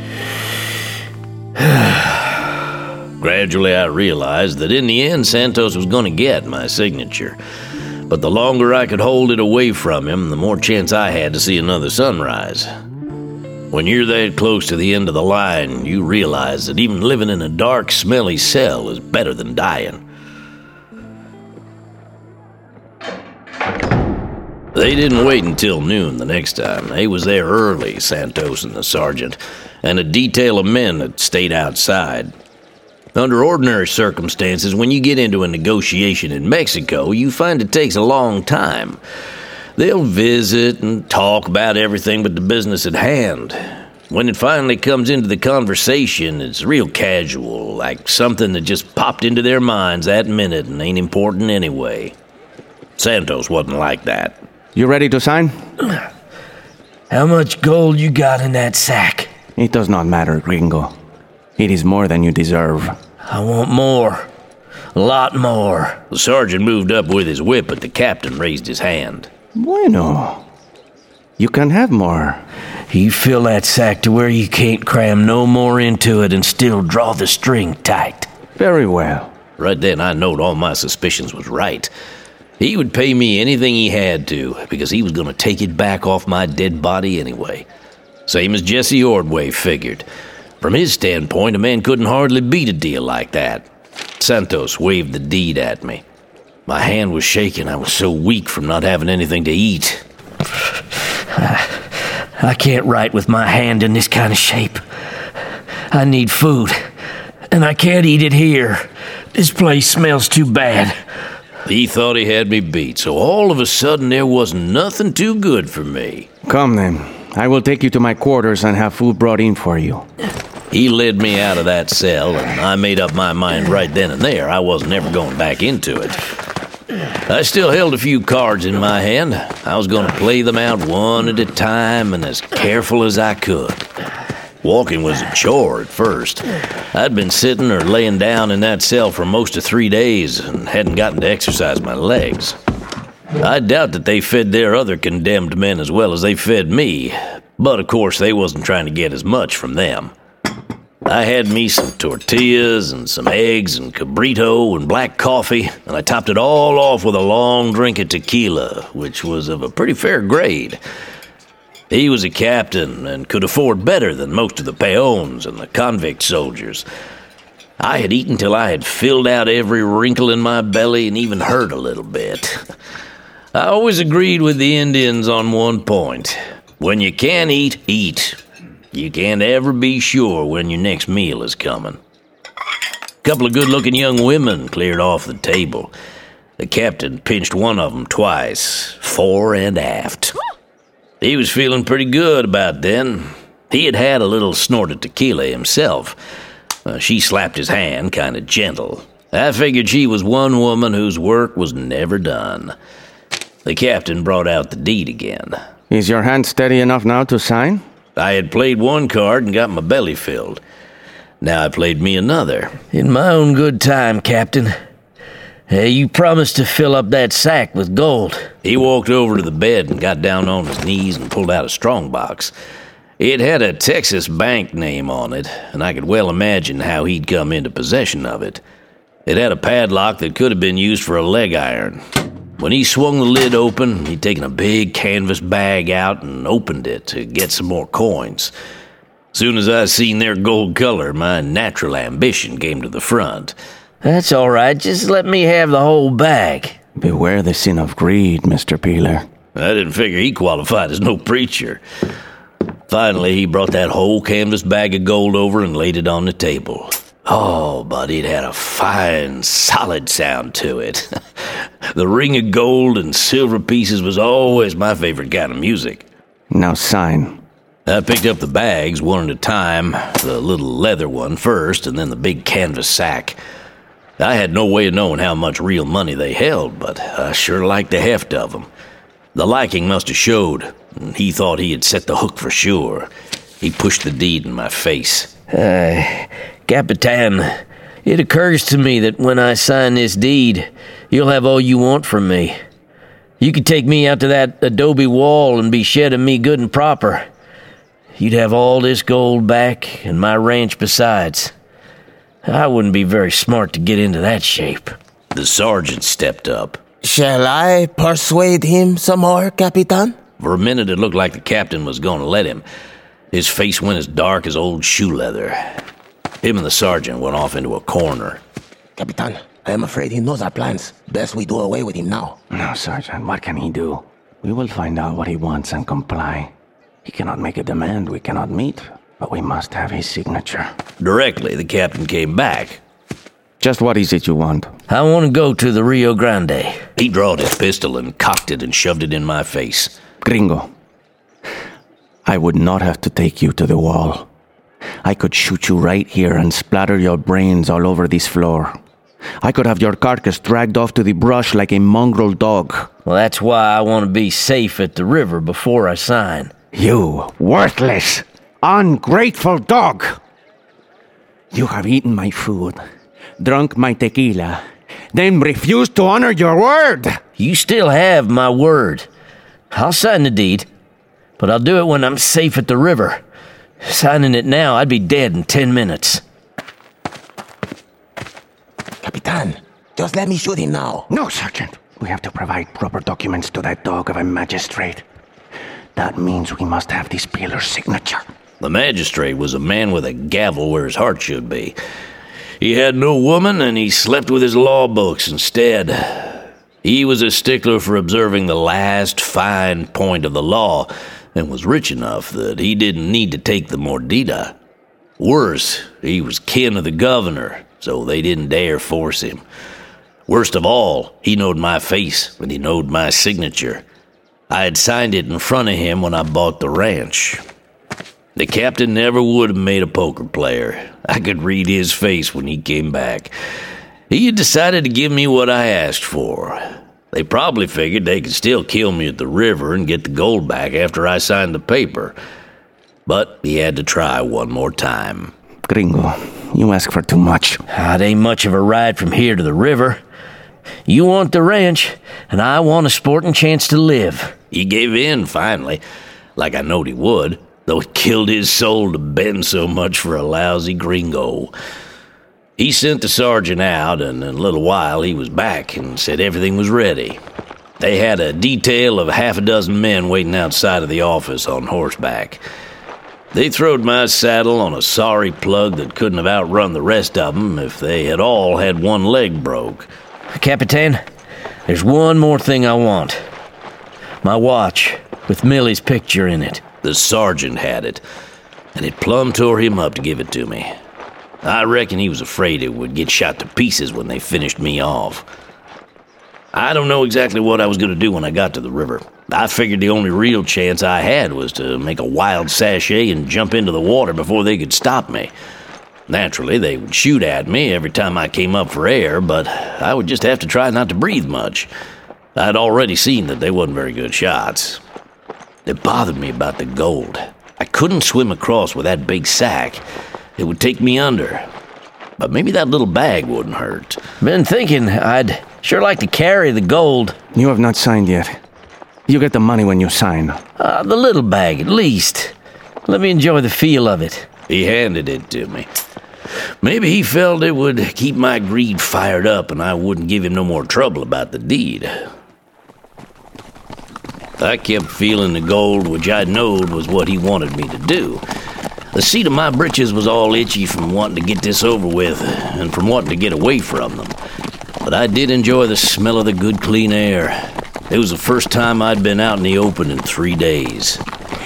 Gradually, I realized that in the end, Santos was going to get my signature. But the longer I could hold it away from him, the more chance I had to see another sunrise. When you're that close to the end of the line, you realize that even living in a dark, smelly cell is better than dying. They didn't wait until noon the next time. They was there early, Santos and the sergeant, and a detail of men that stayed outside. Under ordinary circumstances, when you get into a negotiation in Mexico, you find it takes a long time. They'll visit and talk about everything but the business at hand. When it finally comes into the conversation, it's real casual, like something that just popped into their minds that minute and ain't important anyway. Santos wasn't like that. You ready to sign? How much gold you got in that sack? It does not matter, gringo. It is more than you deserve. I want more. A lot more. The sergeant moved up with his whip, but the captain raised his hand. Bueno. You can have more. You fill that sack to where you can't cram no more into it and still draw the string tight. Very well. Right then, I knowed all my suspicions was right. He would pay me anything he had to, because he was going to take it back off my dead body anyway. Same as Jesse Ordway figured. From his standpoint, a man couldn't hardly beat a deal like that. Santos waved the deed at me. My hand was shaking. I was so weak from not having anything to eat. I can't write with my hand in this kind of shape. I need food, and I can't eat it here. This place smells too bad. He thought he had me beat, so all of a sudden there wasn't nothing too good for me. Come then. I will take you to my quarters and have food brought in for you. He led me out of that cell, and I made up my mind right then and there I wasn't ever going back into it. I still held a few cards in my hand. I was going to play them out one at a time and as careful as I could. Walking was a chore at first. I'd been sitting or laying down in that cell for most of 3 days and hadn't gotten to exercise my legs. I doubt that they fed their other condemned men as well as they fed me, but of course they wasn't trying to get as much from them. I had me some tortillas and some eggs and cabrito and black coffee, and I topped it all off with a long drink of tequila, which was of a pretty fair grade. He was a captain and could afford better than most of the peons and the convict soldiers. I had eaten till I had filled out every wrinkle in my belly and even hurt a little bit. I always agreed with the Indians on one point. When you can eat, eat. You can't ever be sure when your next meal is coming. A couple of good-looking young women cleared off the table. The captain pinched one of them twice, fore and aft. He was feeling pretty good about then. He had had a little snort of tequila himself. She slapped his hand, kind of gentle. I figured she was one woman whose work was never done. The captain brought out the deed again. Is your hand steady enough now to sign? I had played one card and got my belly filled. Now I played me another. In my own good time, Captain. You promised to fill up that sack with gold. He walked over to the bed and got down on his knees and pulled out a strongbox. It had a Texas bank name on it, and I could well imagine how he'd come into possession of it. It had a padlock that could have been used for a leg iron. When he swung the lid open, he'd taken a big canvas bag out and opened it to get some more coins. Soon as I seen their gold color, my natural ambition came to the front. That's all right. Just let me have the whole bag. Beware the sin of greed, Mr. Peeler. I didn't figure he qualified as no preacher. Finally, he brought that whole canvas bag of gold over and laid it on the table. Oh, but it had a fine, solid sound to it. The ring of gold and silver pieces was always my favorite kind of music. Now sign. I picked up the bags one at a time, the little leather one first, and then the big canvas sack. I had no way of knowing how much real money they held, but I sure liked the heft of them. The liking must have showed, and he thought he had set the hook for sure. He pushed the deed in my face. Capitan, it occurs to me that when I sign this deed, you'll have all you want from me. You could take me out to that adobe wall and be shedding me good and proper. You'd have all this gold back and my ranch besides. I wouldn't be very smart to get into that shape. The sergeant stepped up. Shall I persuade him some more, Capitan? For a minute, it looked like the captain was going to let him. His face went as dark as old shoe leather. Him and the sergeant went off into a corner. Capitan, I am afraid he knows our plans. Best we do away with him now. No, Sergeant, what can he do? We will find out what he wants and comply. He cannot make a demand we cannot meet, but we must have his signature. Directly, the captain came back. Just what is it you want? I want to go to the Rio Grande. He drawed his pistol and cocked it and shoved it in my face. Gringo, I would not have to take you to the wall. I could shoot you right here and splatter your brains all over this floor. I could have your carcass dragged off to the brush like a mongrel dog. Well, that's why I want to be safe at the river before I sign. You worthless, ungrateful dog! You have eaten my food, drunk my tequila, then refused to honor your word! You still have my word. I'll sign the deed, but I'll do it when I'm safe at the river. Signing it now, I'd be dead in 10 minutes. Capitan, just let me shoot him now. No, Sergeant. We have to provide proper documents to that dog of a magistrate. That means we must have this peeler's signature. The magistrate was a man with a gavel where his heart should be. He had no woman, and he slept with his law books instead. He was a stickler for observing the last fine point of the law, and was rich enough that he didn't need to take the mordida. Worse, he was kin of the governor, so they didn't dare force him. Worst of all, he knowed my face, and he knowed my signature. I had signed it in front of him when I bought the ranch. The captain never would have made a poker player. I could read his face when he came back. He had decided to give me what I asked for. They probably figured they could still kill me at the river and get the gold back after I signed the paper. But he had to try one more time. Gringo, you ask for too much. It ain't much of a ride from here to the river. You want the ranch, and I want a sporting chance to live. He gave in, finally, like I knowed he would, though it killed his soul to bend so much for a lousy gringo. He sent the sergeant out, and in a little while he was back and said everything was ready. They had a detail of half a dozen men waiting outside of the office on horseback. They throwed my saddle on a sorry plug that couldn't have outrun the rest of them if they had all had one leg broke. Capitan, there's one more thing I want. My watch, with Millie's picture in it. The sergeant had it, and it plumb tore him up to give it to me. I reckon he was afraid it would get shot to pieces when they finished me off. I don't know exactly what I was going to do when I got to the river. I figured the only real chance I had was to make a wild sashay and jump into the water before they could stop me. Naturally, they would shoot at me every time I came up for air, but I would just have to try not to breathe much. I'd already seen that they wasn't very good shots. It bothered me about the gold. I couldn't swim across with that big sack. It would take me under. But maybe that little bag wouldn't hurt. Been thinking I'd sure like to carry the gold. You have not signed yet. You get the money when you sign. The little bag, at least. Let me enjoy the feel of it. He handed it to me. Maybe he felt it would keep my greed fired up and I wouldn't give him no more trouble about the deed. I kept feeling the gold, which I knowed was what he wanted me to do. The seat of my britches was all itchy from wanting to get this over with and from wanting to get away from them. But I did enjoy the smell of the good, clean air. It was the first time I'd been out in the open in 3 days.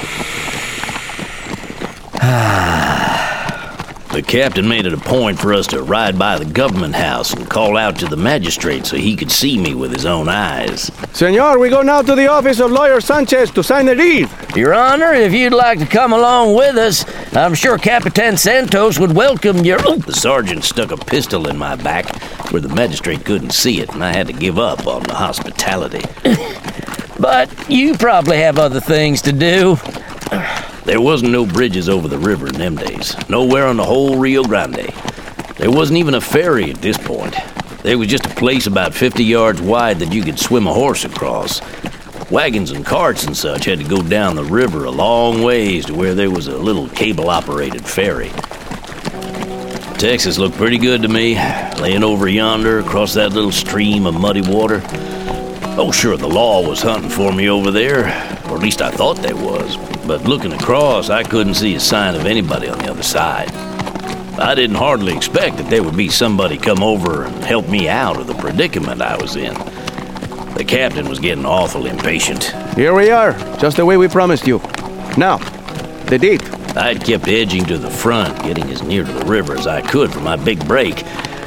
The captain made it a point for us to ride by the government house and call out to the magistrate so he could see me with his own eyes. Senor, we go now to the office of Lawyer Sanchez to sign the deed. Your Honor, if you'd like to come along with us, I'm sure Capitan Santos would welcome your... The sergeant stuck a pistol in my back where the magistrate couldn't see it, and I had to give up on the hospitality. But you probably have other things to do. There wasn't no bridges over the river in them days. Nowhere on the whole Rio Grande. There wasn't even a ferry at this point. There was just a place about 50 yards wide that you could swim a horse across. Wagons and carts and such had to go down the river a long ways to where there was a little cable-operated ferry. Texas looked pretty good to me, laying over yonder across that little stream of muddy water. Oh, sure, the law was hunting for me over there, or at least I thought they was. But looking across, I couldn't see a sign of anybody on the other side. I didn't hardly expect that there would be somebody come over and help me out of the predicament I was in. The captain was getting awful impatient. Here we are, just the way we promised you. Now, the deed. I'd kept edging to the front, getting as near to the river as I could for my big break.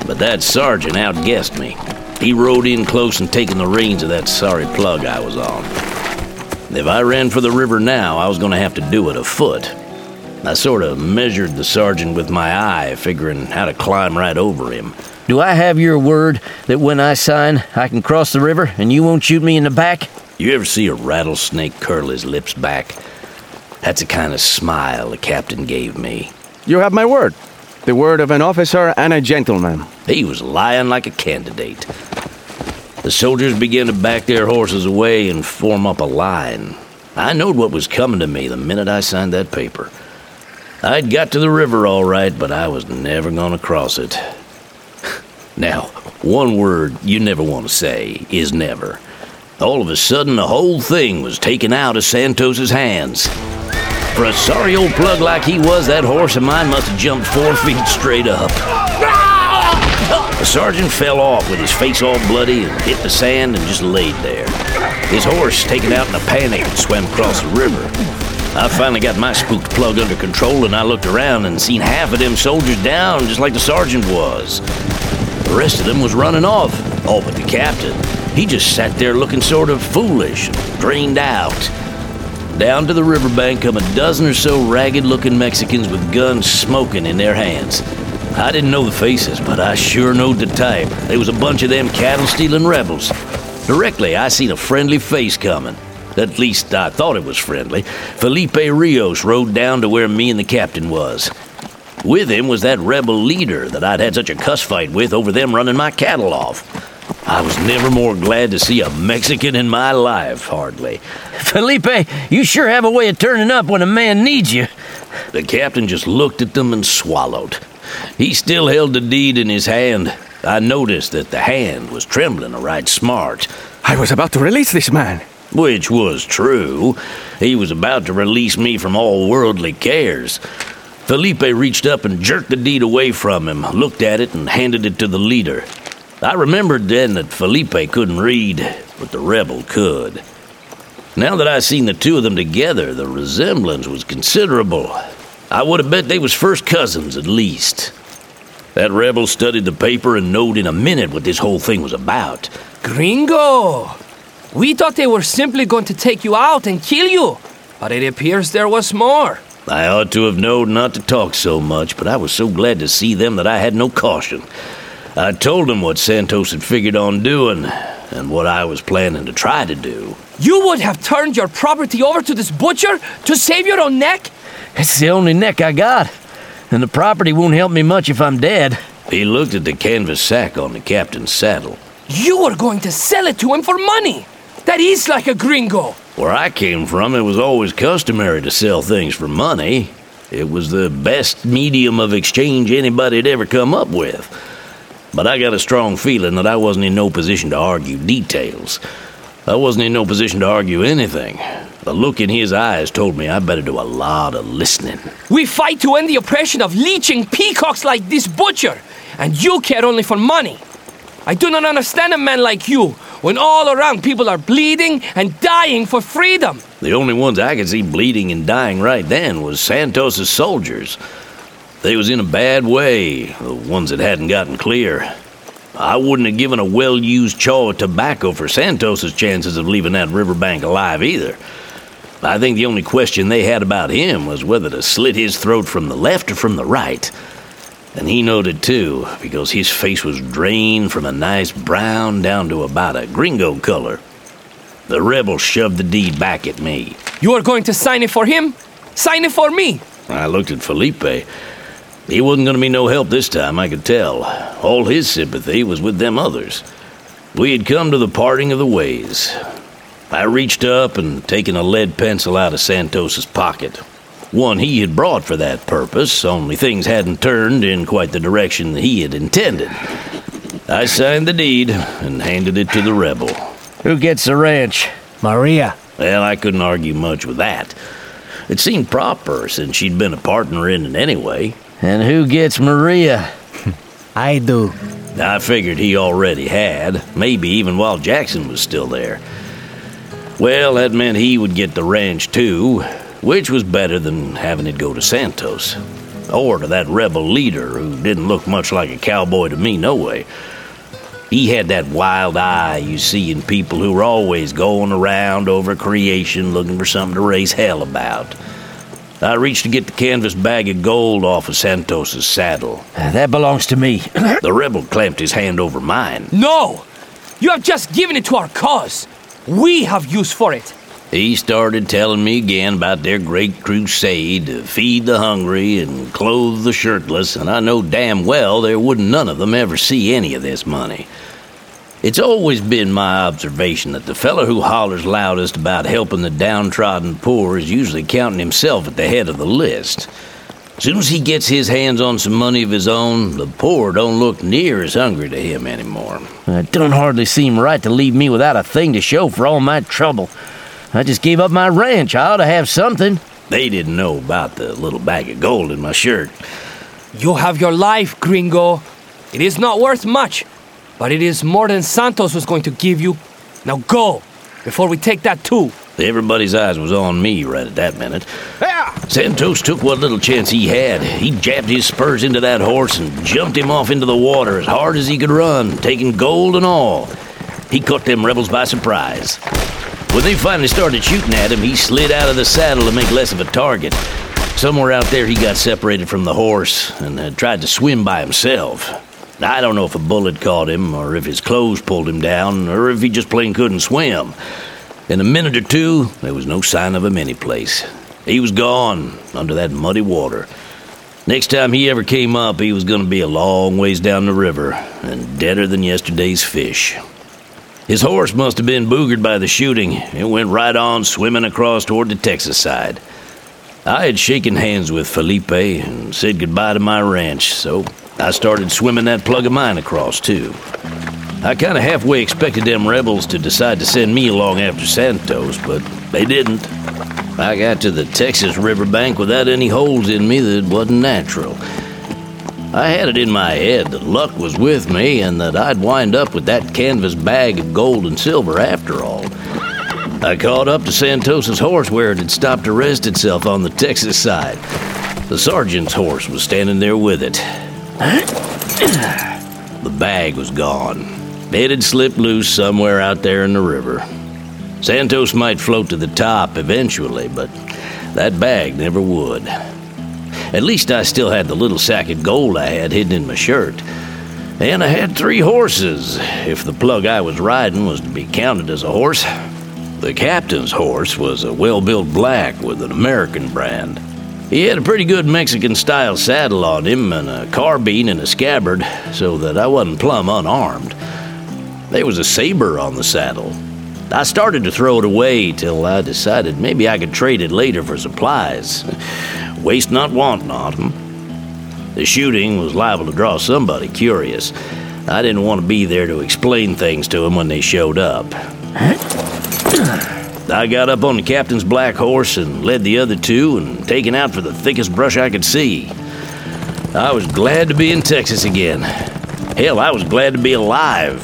But that sergeant outguessed me. He rode in close and taken the reins of that sorry plug I was on. If I ran for the river now, I was going to have to do it afoot. I sort of measured the sergeant with my eye, figuring how to climb right over him. Do I have your word that when I sign, I can cross the river and you won't shoot me in the back? You ever see a rattlesnake curl his lips back? That's the kind of smile the captain gave me. You have my word. The word of an officer and a gentleman. He was lying like a candidate. The soldiers began to back their horses away and form up a line. I knowed what was coming to me the minute I signed that paper. I'd got to the river all right, but I was never going to cross it. Now, one word you never want to say is never. All of a sudden, the whole thing was taken out of Santos's hands. For a sorry old plug like he was, that horse of mine must have jumped 4 feet straight up. The sergeant fell off with his face all bloody and hit the sand and just laid there. His horse, taken out in a panic, swam across the river. I finally got my spooked plug under control, and I looked around and seen half of them soldiers down just like the sergeant was. The rest of them was running off, all but the captain. He just sat there looking sort of foolish, drained out. Down to the riverbank come a dozen or so ragged-looking Mexicans with guns smoking in their hands. I didn't know the faces, but I sure knowed the type. They was a bunch of them cattle-stealing rebels. Directly, I seen a friendly face coming. At least, I thought it was friendly. Felipe Rios rode down to where me and the captain was. With him was that rebel leader that I'd had such a cuss fight with over them running my cattle off. I was never more glad to see a Mexican in my life, hardly. Felipe, you sure have a way of turning up when a man needs you. The captain just looked at them and swallowed. He still held the deed in his hand. I noticed that the hand was trembling a right smart. I was about to release this man. Which was true. He was about to release me from all worldly cares. Felipe reached up and jerked the deed away from him, looked at it, and handed it to the leader. I remembered then that Felipe couldn't read, but the rebel could. Now that I seen the two of them together, the resemblance was considerable. I would have bet they was first cousins at least. That rebel studied the paper and knowed in a minute what this whole thing was about. Gringo! We thought they were simply going to take you out and kill you, but it appears there was more. I ought to have known not to talk so much, but I was so glad to see them that I had no caution. I told them what Santos had figured on doing, and what I was planning to try to do. You would have turned your property over to this butcher to save your own neck? It's the only neck I got, and the property won't help me much if I'm dead. He looked at the canvas sack on the captain's saddle. You were going to sell it to him for money. That is like a gringo. Where I came from, it was always customary to sell things for money. It was the best medium of exchange anybody'd ever come up with. But I got a strong feeling that I wasn't in no position to argue details. I wasn't in no position to argue anything. The look in his eyes told me I better do a lot of listening. We fight to end the oppression of leeching peacocks like this butcher, and you care only for money. I do not understand a man like you when all around people are bleeding and dying for freedom. The only ones I could see bleeding and dying right then was Santos's soldiers. They was in a bad way, the ones that hadn't gotten clear. I wouldn't have given a well-used chaw of tobacco for Santos's chances of leaving that riverbank alive either. I think the only question they had about him was whether to slit his throat from the left or from the right. And he knowed it too, because his face was drained from a nice brown down to about a gringo color. The rebel shoved the deed back at me. You are going to sign it for him? Sign it for me. I looked at Felipe. He wasn't going to be no help this time, I could tell. All his sympathy was with them others. We had come to the parting of the ways. I reached up and taken a lead pencil out of Santos's pocket. One he had brought for that purpose, only things hadn't turned in quite the direction he had intended. I signed the deed and handed it to the rebel. Who gets the ranch? Maria. Well, I couldn't argue much with that. It seemed proper since she'd been a partner in it anyway. And who gets Maria? I do. I figured he already had, maybe even while Jackson was still there. Well, that meant he would get the ranch too, which was better than having it go to Santos. or to that rebel leader who didn't look much like a cowboy to me, no way. He had that wild eye you see in people who are always going around over creation looking for something to raise hell about. I reached to get the canvas bag of gold off of Santos's saddle. That belongs to me. The rebel clamped his hand over mine. No! You have just given it to our cause. We have use for it. He started telling me again about their great crusade to feed the hungry and clothe the shirtless, and I know damn well there wouldn't none of them ever see any of this money. It's always been my observation that the fella who hollers loudest about helping the downtrodden poor is usually counting himself at the head of the list. Soon as he gets his hands on some money of his own, the poor don't look near as hungry to him anymore. It don't hardly seem right to leave me without a thing to show for all my trouble. I just gave up my ranch. I ought to have something. They didn't know about the little bag of gold in my shirt. You have your life, gringo. It is not worth much, but it is more than Santos was going to give you. Now go, before we take that too. Everybody's eyes was on me right at that minute. Santos took what little chance he had. He jabbed his spurs into that horse and jumped him off into the water as hard as he could run, taking gold and all. He caught them rebels by surprise. When they finally started shooting at him, he slid out of the saddle to make less of a target. Somewhere out there he got separated from the horse and tried to swim by himself. I don't know if a bullet caught him, or if his clothes pulled him down, or if he just plain couldn't swim. In a minute or two, there was no sign of him anyplace. He was gone under that muddy water. Next time he ever came up, he was going to be a long ways down the river and deader than yesterday's fish. His horse must have been boogered by the shooting. It went right on swimming across toward the Texas side. I had shaken hands with Felipe and said goodbye to my ranch, so I started swimming that plug of mine across, too. I kind of halfway expected them rebels to decide to send me along after Santos, but they didn't. I got to the Texas riverbank without any holes in me that wasn't natural. I had it in my head that luck was with me and that I'd wind up with that canvas bag of gold and silver after all. I caught up to Santos's horse where it had stopped to rest itself on the Texas side. The sergeant's horse was standing there with it. The bag was gone. It had slipped loose somewhere out there in the river. Santos might float to the top eventually, but that bag never would. At least I still had the little sack of gold I had hidden in my shirt. And I had 3 horses, if the plug I was riding was to be counted as a horse. The captain's horse was a well-built black with an American brand. He had a pretty good Mexican-style saddle on him and a carbine and a scabbard, so that I wasn't plumb unarmed. There was a saber on the saddle. I started to throw it away till I decided maybe I could trade it later for supplies. Waste not, want not. The shooting was liable to draw somebody curious. I didn't want to be there to explain things to them when they showed up. I got up on the captain's black horse and led the other 2 and taken out for the thickest brush I could see. I was glad to be in Texas again. Hell, I was glad to be alive.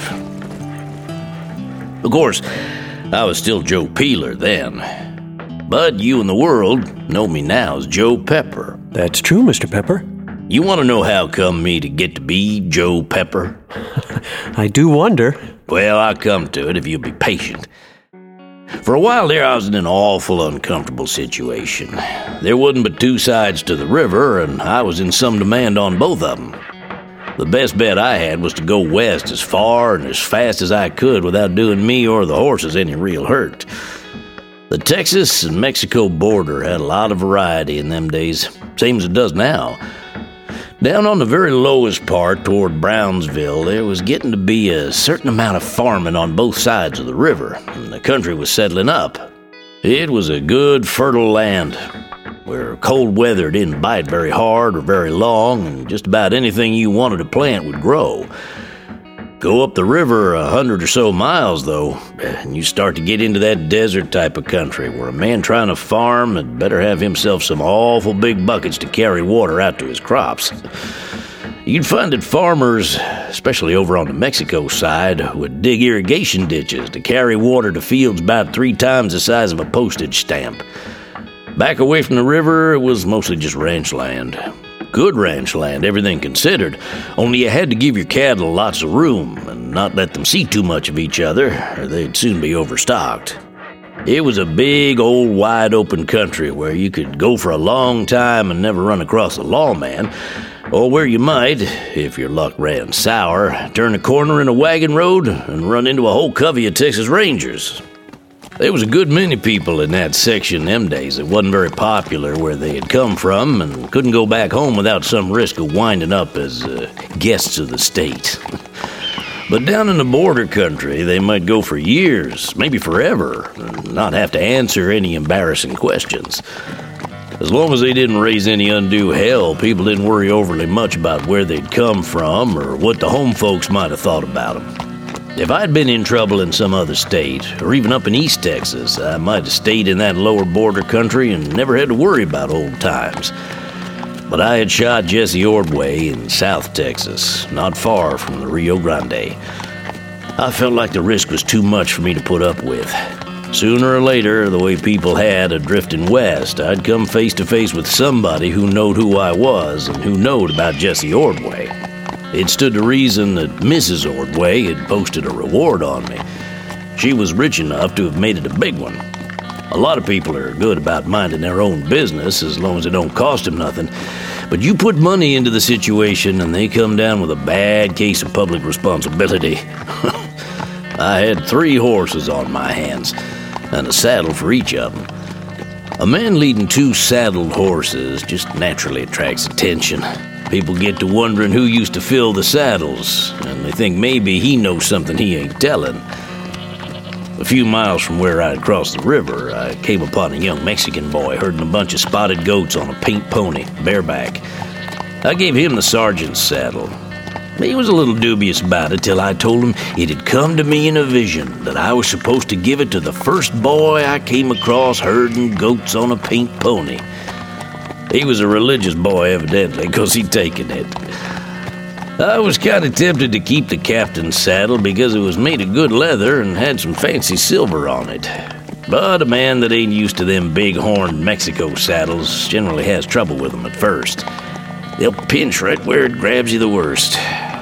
Of course, I was still Joe Peeler then. But you and the world know me now as Joe Pepper. That's true, Mr. Pepper. You want to know how come me to get to be Joe Pepper? I do wonder. Well, I'll come to it if you'll be patient. For a while there, I was in an awful uncomfortable situation. There wasn't but 2 sides to the river, and I was in some demand on both of them. The best bet I had was to go west as far and as fast as I could without doing me or the horses any real hurt. The Texas and Mexico border had a lot of variety in them days, same as it does now. Down on the very lowest part toward Brownsville, there was getting to be a certain amount of farming on both sides of the river, and the country was settling up. It was a good, fertile land, where cold weather didn't bite very hard or very long, and just about anything you wanted to plant would grow. Go up the river 100 or so miles, though, and you start to get into that desert type of country where a man trying to farm had better have himself some awful big buckets to carry water out to his crops. You'd find that farmers, especially over on the Mexico side, would dig irrigation ditches to carry water to fields about 3 times the size of a postage stamp. Back away from the river, it was mostly just ranch land. Good ranch land, everything considered. Only you had to give your cattle lots of room and not let them see too much of each other, or they'd soon be overstocked. It was a big, old, wide-open country where you could go for a long time and never run across a lawman, or where you might, if your luck ran sour, turn a corner in a wagon road and run into a whole covey of Texas Rangers. There was a good many people in that section them days that wasn't very popular where they had come from and couldn't go back home without some risk of winding up as guests of the state. But down in the border country, they might go for years, maybe forever, and not have to answer any embarrassing questions. As long as they didn't raise any undue hell, people didn't worry overly much about where they'd come from or what the home folks might have thought about them. If I'd been in trouble in some other state, or even up in East Texas, I might have stayed in that lower border country and never had to worry about old times. But I had shot Jesse Ordway in South Texas, not far from the Rio Grande. I felt like the risk was too much for me to put up with. Sooner or later, the way people had of drifting west, I'd come face to face with somebody who knowed who I was and who knowed about Jesse Ordway. It stood to reason that Mrs. Ordway had posted a reward on me. She was rich enough to have made it a big one. A lot of people are good about minding their own business as long as it don't cost them nothing. But you put money into the situation and they come down with a bad case of public responsibility. I had 3 horses on my hands, and a saddle for each of them. A man leading 2 saddled horses just naturally attracts attention. People get to wondering who used to fill the saddles, and they think maybe he knows something he ain't telling. A few miles from where I'd crossed the river, I came upon a young Mexican boy herding a bunch of spotted goats on a pink pony, bareback. I gave him the sergeant's saddle. He was a little dubious about it till I told him it had come to me in a vision that I was supposed to give it to the first boy I came across herding goats on a pink pony. He was a religious boy, evidently, because he'd taken it. I was kind of tempted to keep the captain's saddle because it was made of good leather and had some fancy silver on it. But a man that ain't used to them big-horned Mexico saddles generally has trouble with them at first. They'll pinch right where it grabs you the worst.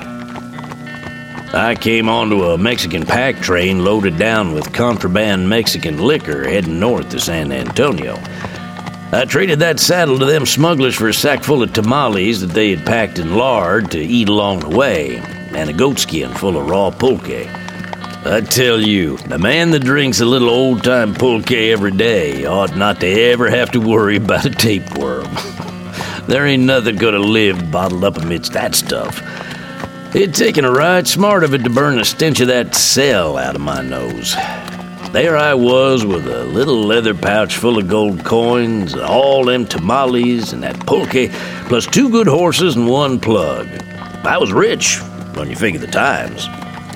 I came onto a Mexican pack train loaded down with contraband Mexican liquor heading north to San Antonio. I traded that saddle to them smugglers for a sack full of tamales that they had packed in lard to eat along the way, and a goatskin full of raw pulque. I tell you, the man that drinks a little old-time pulque every day ought not to ever have to worry about a tapeworm. There ain't nothing gonna live bottled up amidst that stuff. It'd taken a right smart of it to burn the stench of that cell out of my nose. There I was with a little leather pouch full of gold coins, all them tamales and that pulque, plus 2 good horses and 1 plug. I was rich, when you figure the times.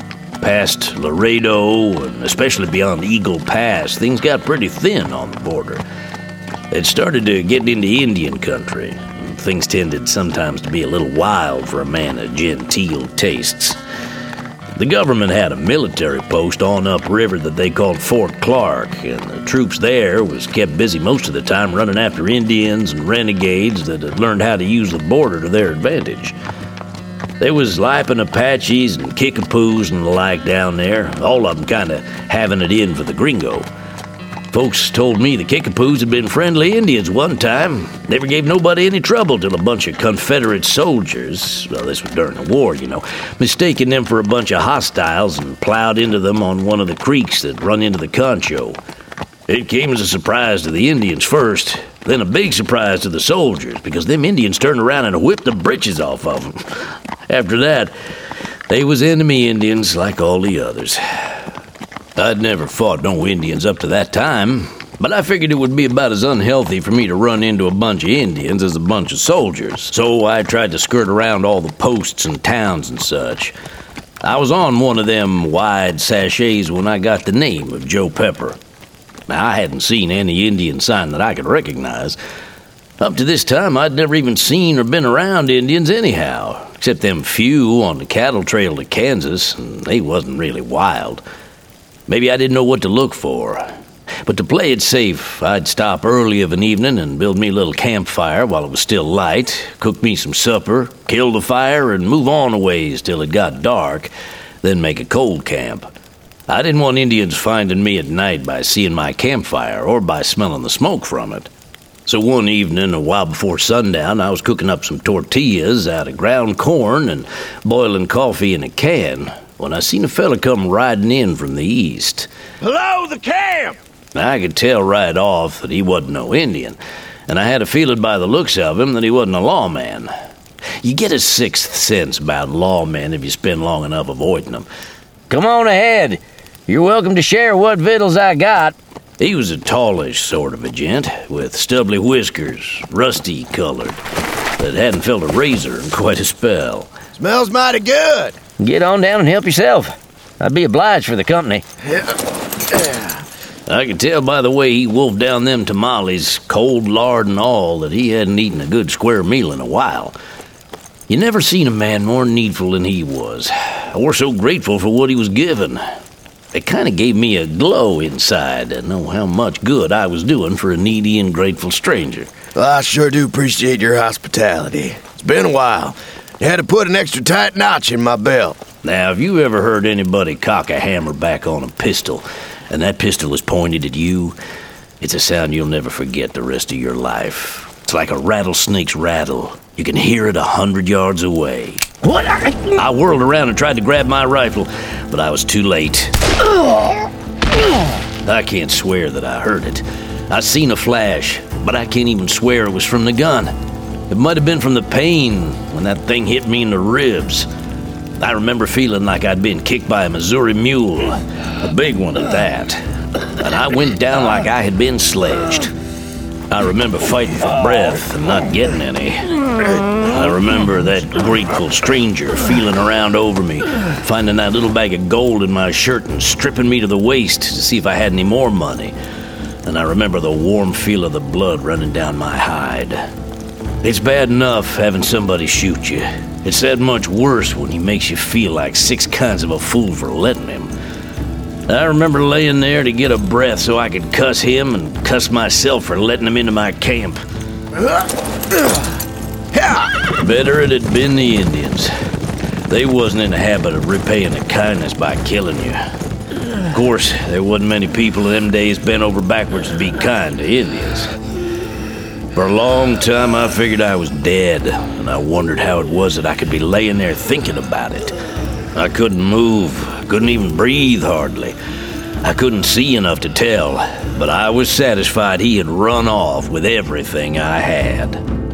Past Laredo, and especially beyond Eagle Pass, things got pretty thin on the border. It started to get into Indian country, and things tended sometimes to be a little wild for a man of genteel tastes. The government had a military post on upriver that they called Fort Clark, and the troops there was kept busy most of the time running after Indians and renegades that had learned how to use the border to their advantage. There was Lipin Apaches and Kickapoos and the like down there, all of them kind of having it in for the gringo. Folks told me the Kickapoos had been friendly Indians one time. Never gave nobody any trouble till a bunch of Confederate soldiers, well, this was during the war, you know, mistaken them for a bunch of hostiles and plowed into them on one of the creeks that run into the Concho. It came as a surprise to the Indians first, then a big surprise to the soldiers, because them Indians turned around and whipped the britches off of them. After that, they was enemy Indians like all the others. I'd never fought no Indians up to that time, but I figured it would be about as unhealthy for me to run into a bunch of Indians as a bunch of soldiers, so I tried to skirt around all the posts and towns and such. I was on one of them wide sachets when I got the name of Joe Pepper. Now, I hadn't seen any Indian sign that I could recognize. Up to this time, I'd never even seen or been around Indians anyhow, except them few on the cattle trail to Kansas, and they wasn't really wild. Maybe I didn't know what to look for. But to play it safe, I'd stop early of an evening and build me a little campfire while it was still light, cook me some supper, kill the fire, and move on a ways till it got dark, then make a cold camp. I didn't want Indians finding me at night by seeing my campfire or by smelling the smoke from it. So one evening, a while before sundown, I was cooking up some tortillas out of ground corn and boiling coffee in a can when I seen a fella come riding in from the east. Hello, the camp! I could tell right off that he wasn't no Indian, and I had a feeling by the looks of him that he wasn't a lawman. You get a sixth sense about lawmen if you spend long enough avoiding them. Come on ahead. You're welcome to share what victuals I got. He was a tallish sort of a gent, with stubbly whiskers, rusty colored, that hadn't felt a razor in quite a spell. Smells mighty good. Get on down and help yourself. I'd be obliged for the company. I could tell by the way he wolfed down them tamales, cold lard and all, that he hadn't eaten a good square meal in a while. You never seen a man more needful than he was, or so grateful for what he was given. It kind of gave me a glow inside to know how much good I was doing for a needy and grateful stranger. Well, I sure do appreciate your hospitality. It's been a while. You had to put an extra tight notch in my belt. Now, have you ever heard anybody cock a hammer back on a pistol, and that pistol is pointed at you? It's a sound you'll never forget the rest of your life. It's like a rattlesnake's rattle. You can hear it 100 yards away. What? I whirled around and tried to grab my rifle, but I was too late. I can't swear that I heard it. I seen a flash, but I can't even swear it was from the gun. It might have been from the pain when that thing hit me in the ribs. I remember feeling like I'd been kicked by a Missouri mule, a big one at that, and I went down like I had been sledged. I remember fighting for breath and not getting any. I remember that grateful stranger feeling around over me, finding that little bag of gold in my shirt and stripping me to the waist to see if I had any more money. And I remember the warm feel of the blood running down my hide. It's bad enough having somebody shoot you. It's that much worse when he makes you feel like 6 kinds of a fool for letting him. I remember laying there to get a breath so I could cuss him and cuss myself for letting him into my camp. Better it had been the Indians. They wasn't in the habit of repaying a kindness by killing you. Of course, there wasn't many people in them days bent over backwards to be kind to Indians. For a long time, I figured I was dead, and I wondered how it was that I could be laying there thinking about it. I couldn't move, couldn't even breathe hardly. I couldn't see enough to tell, but I was satisfied he had run off with everything I had.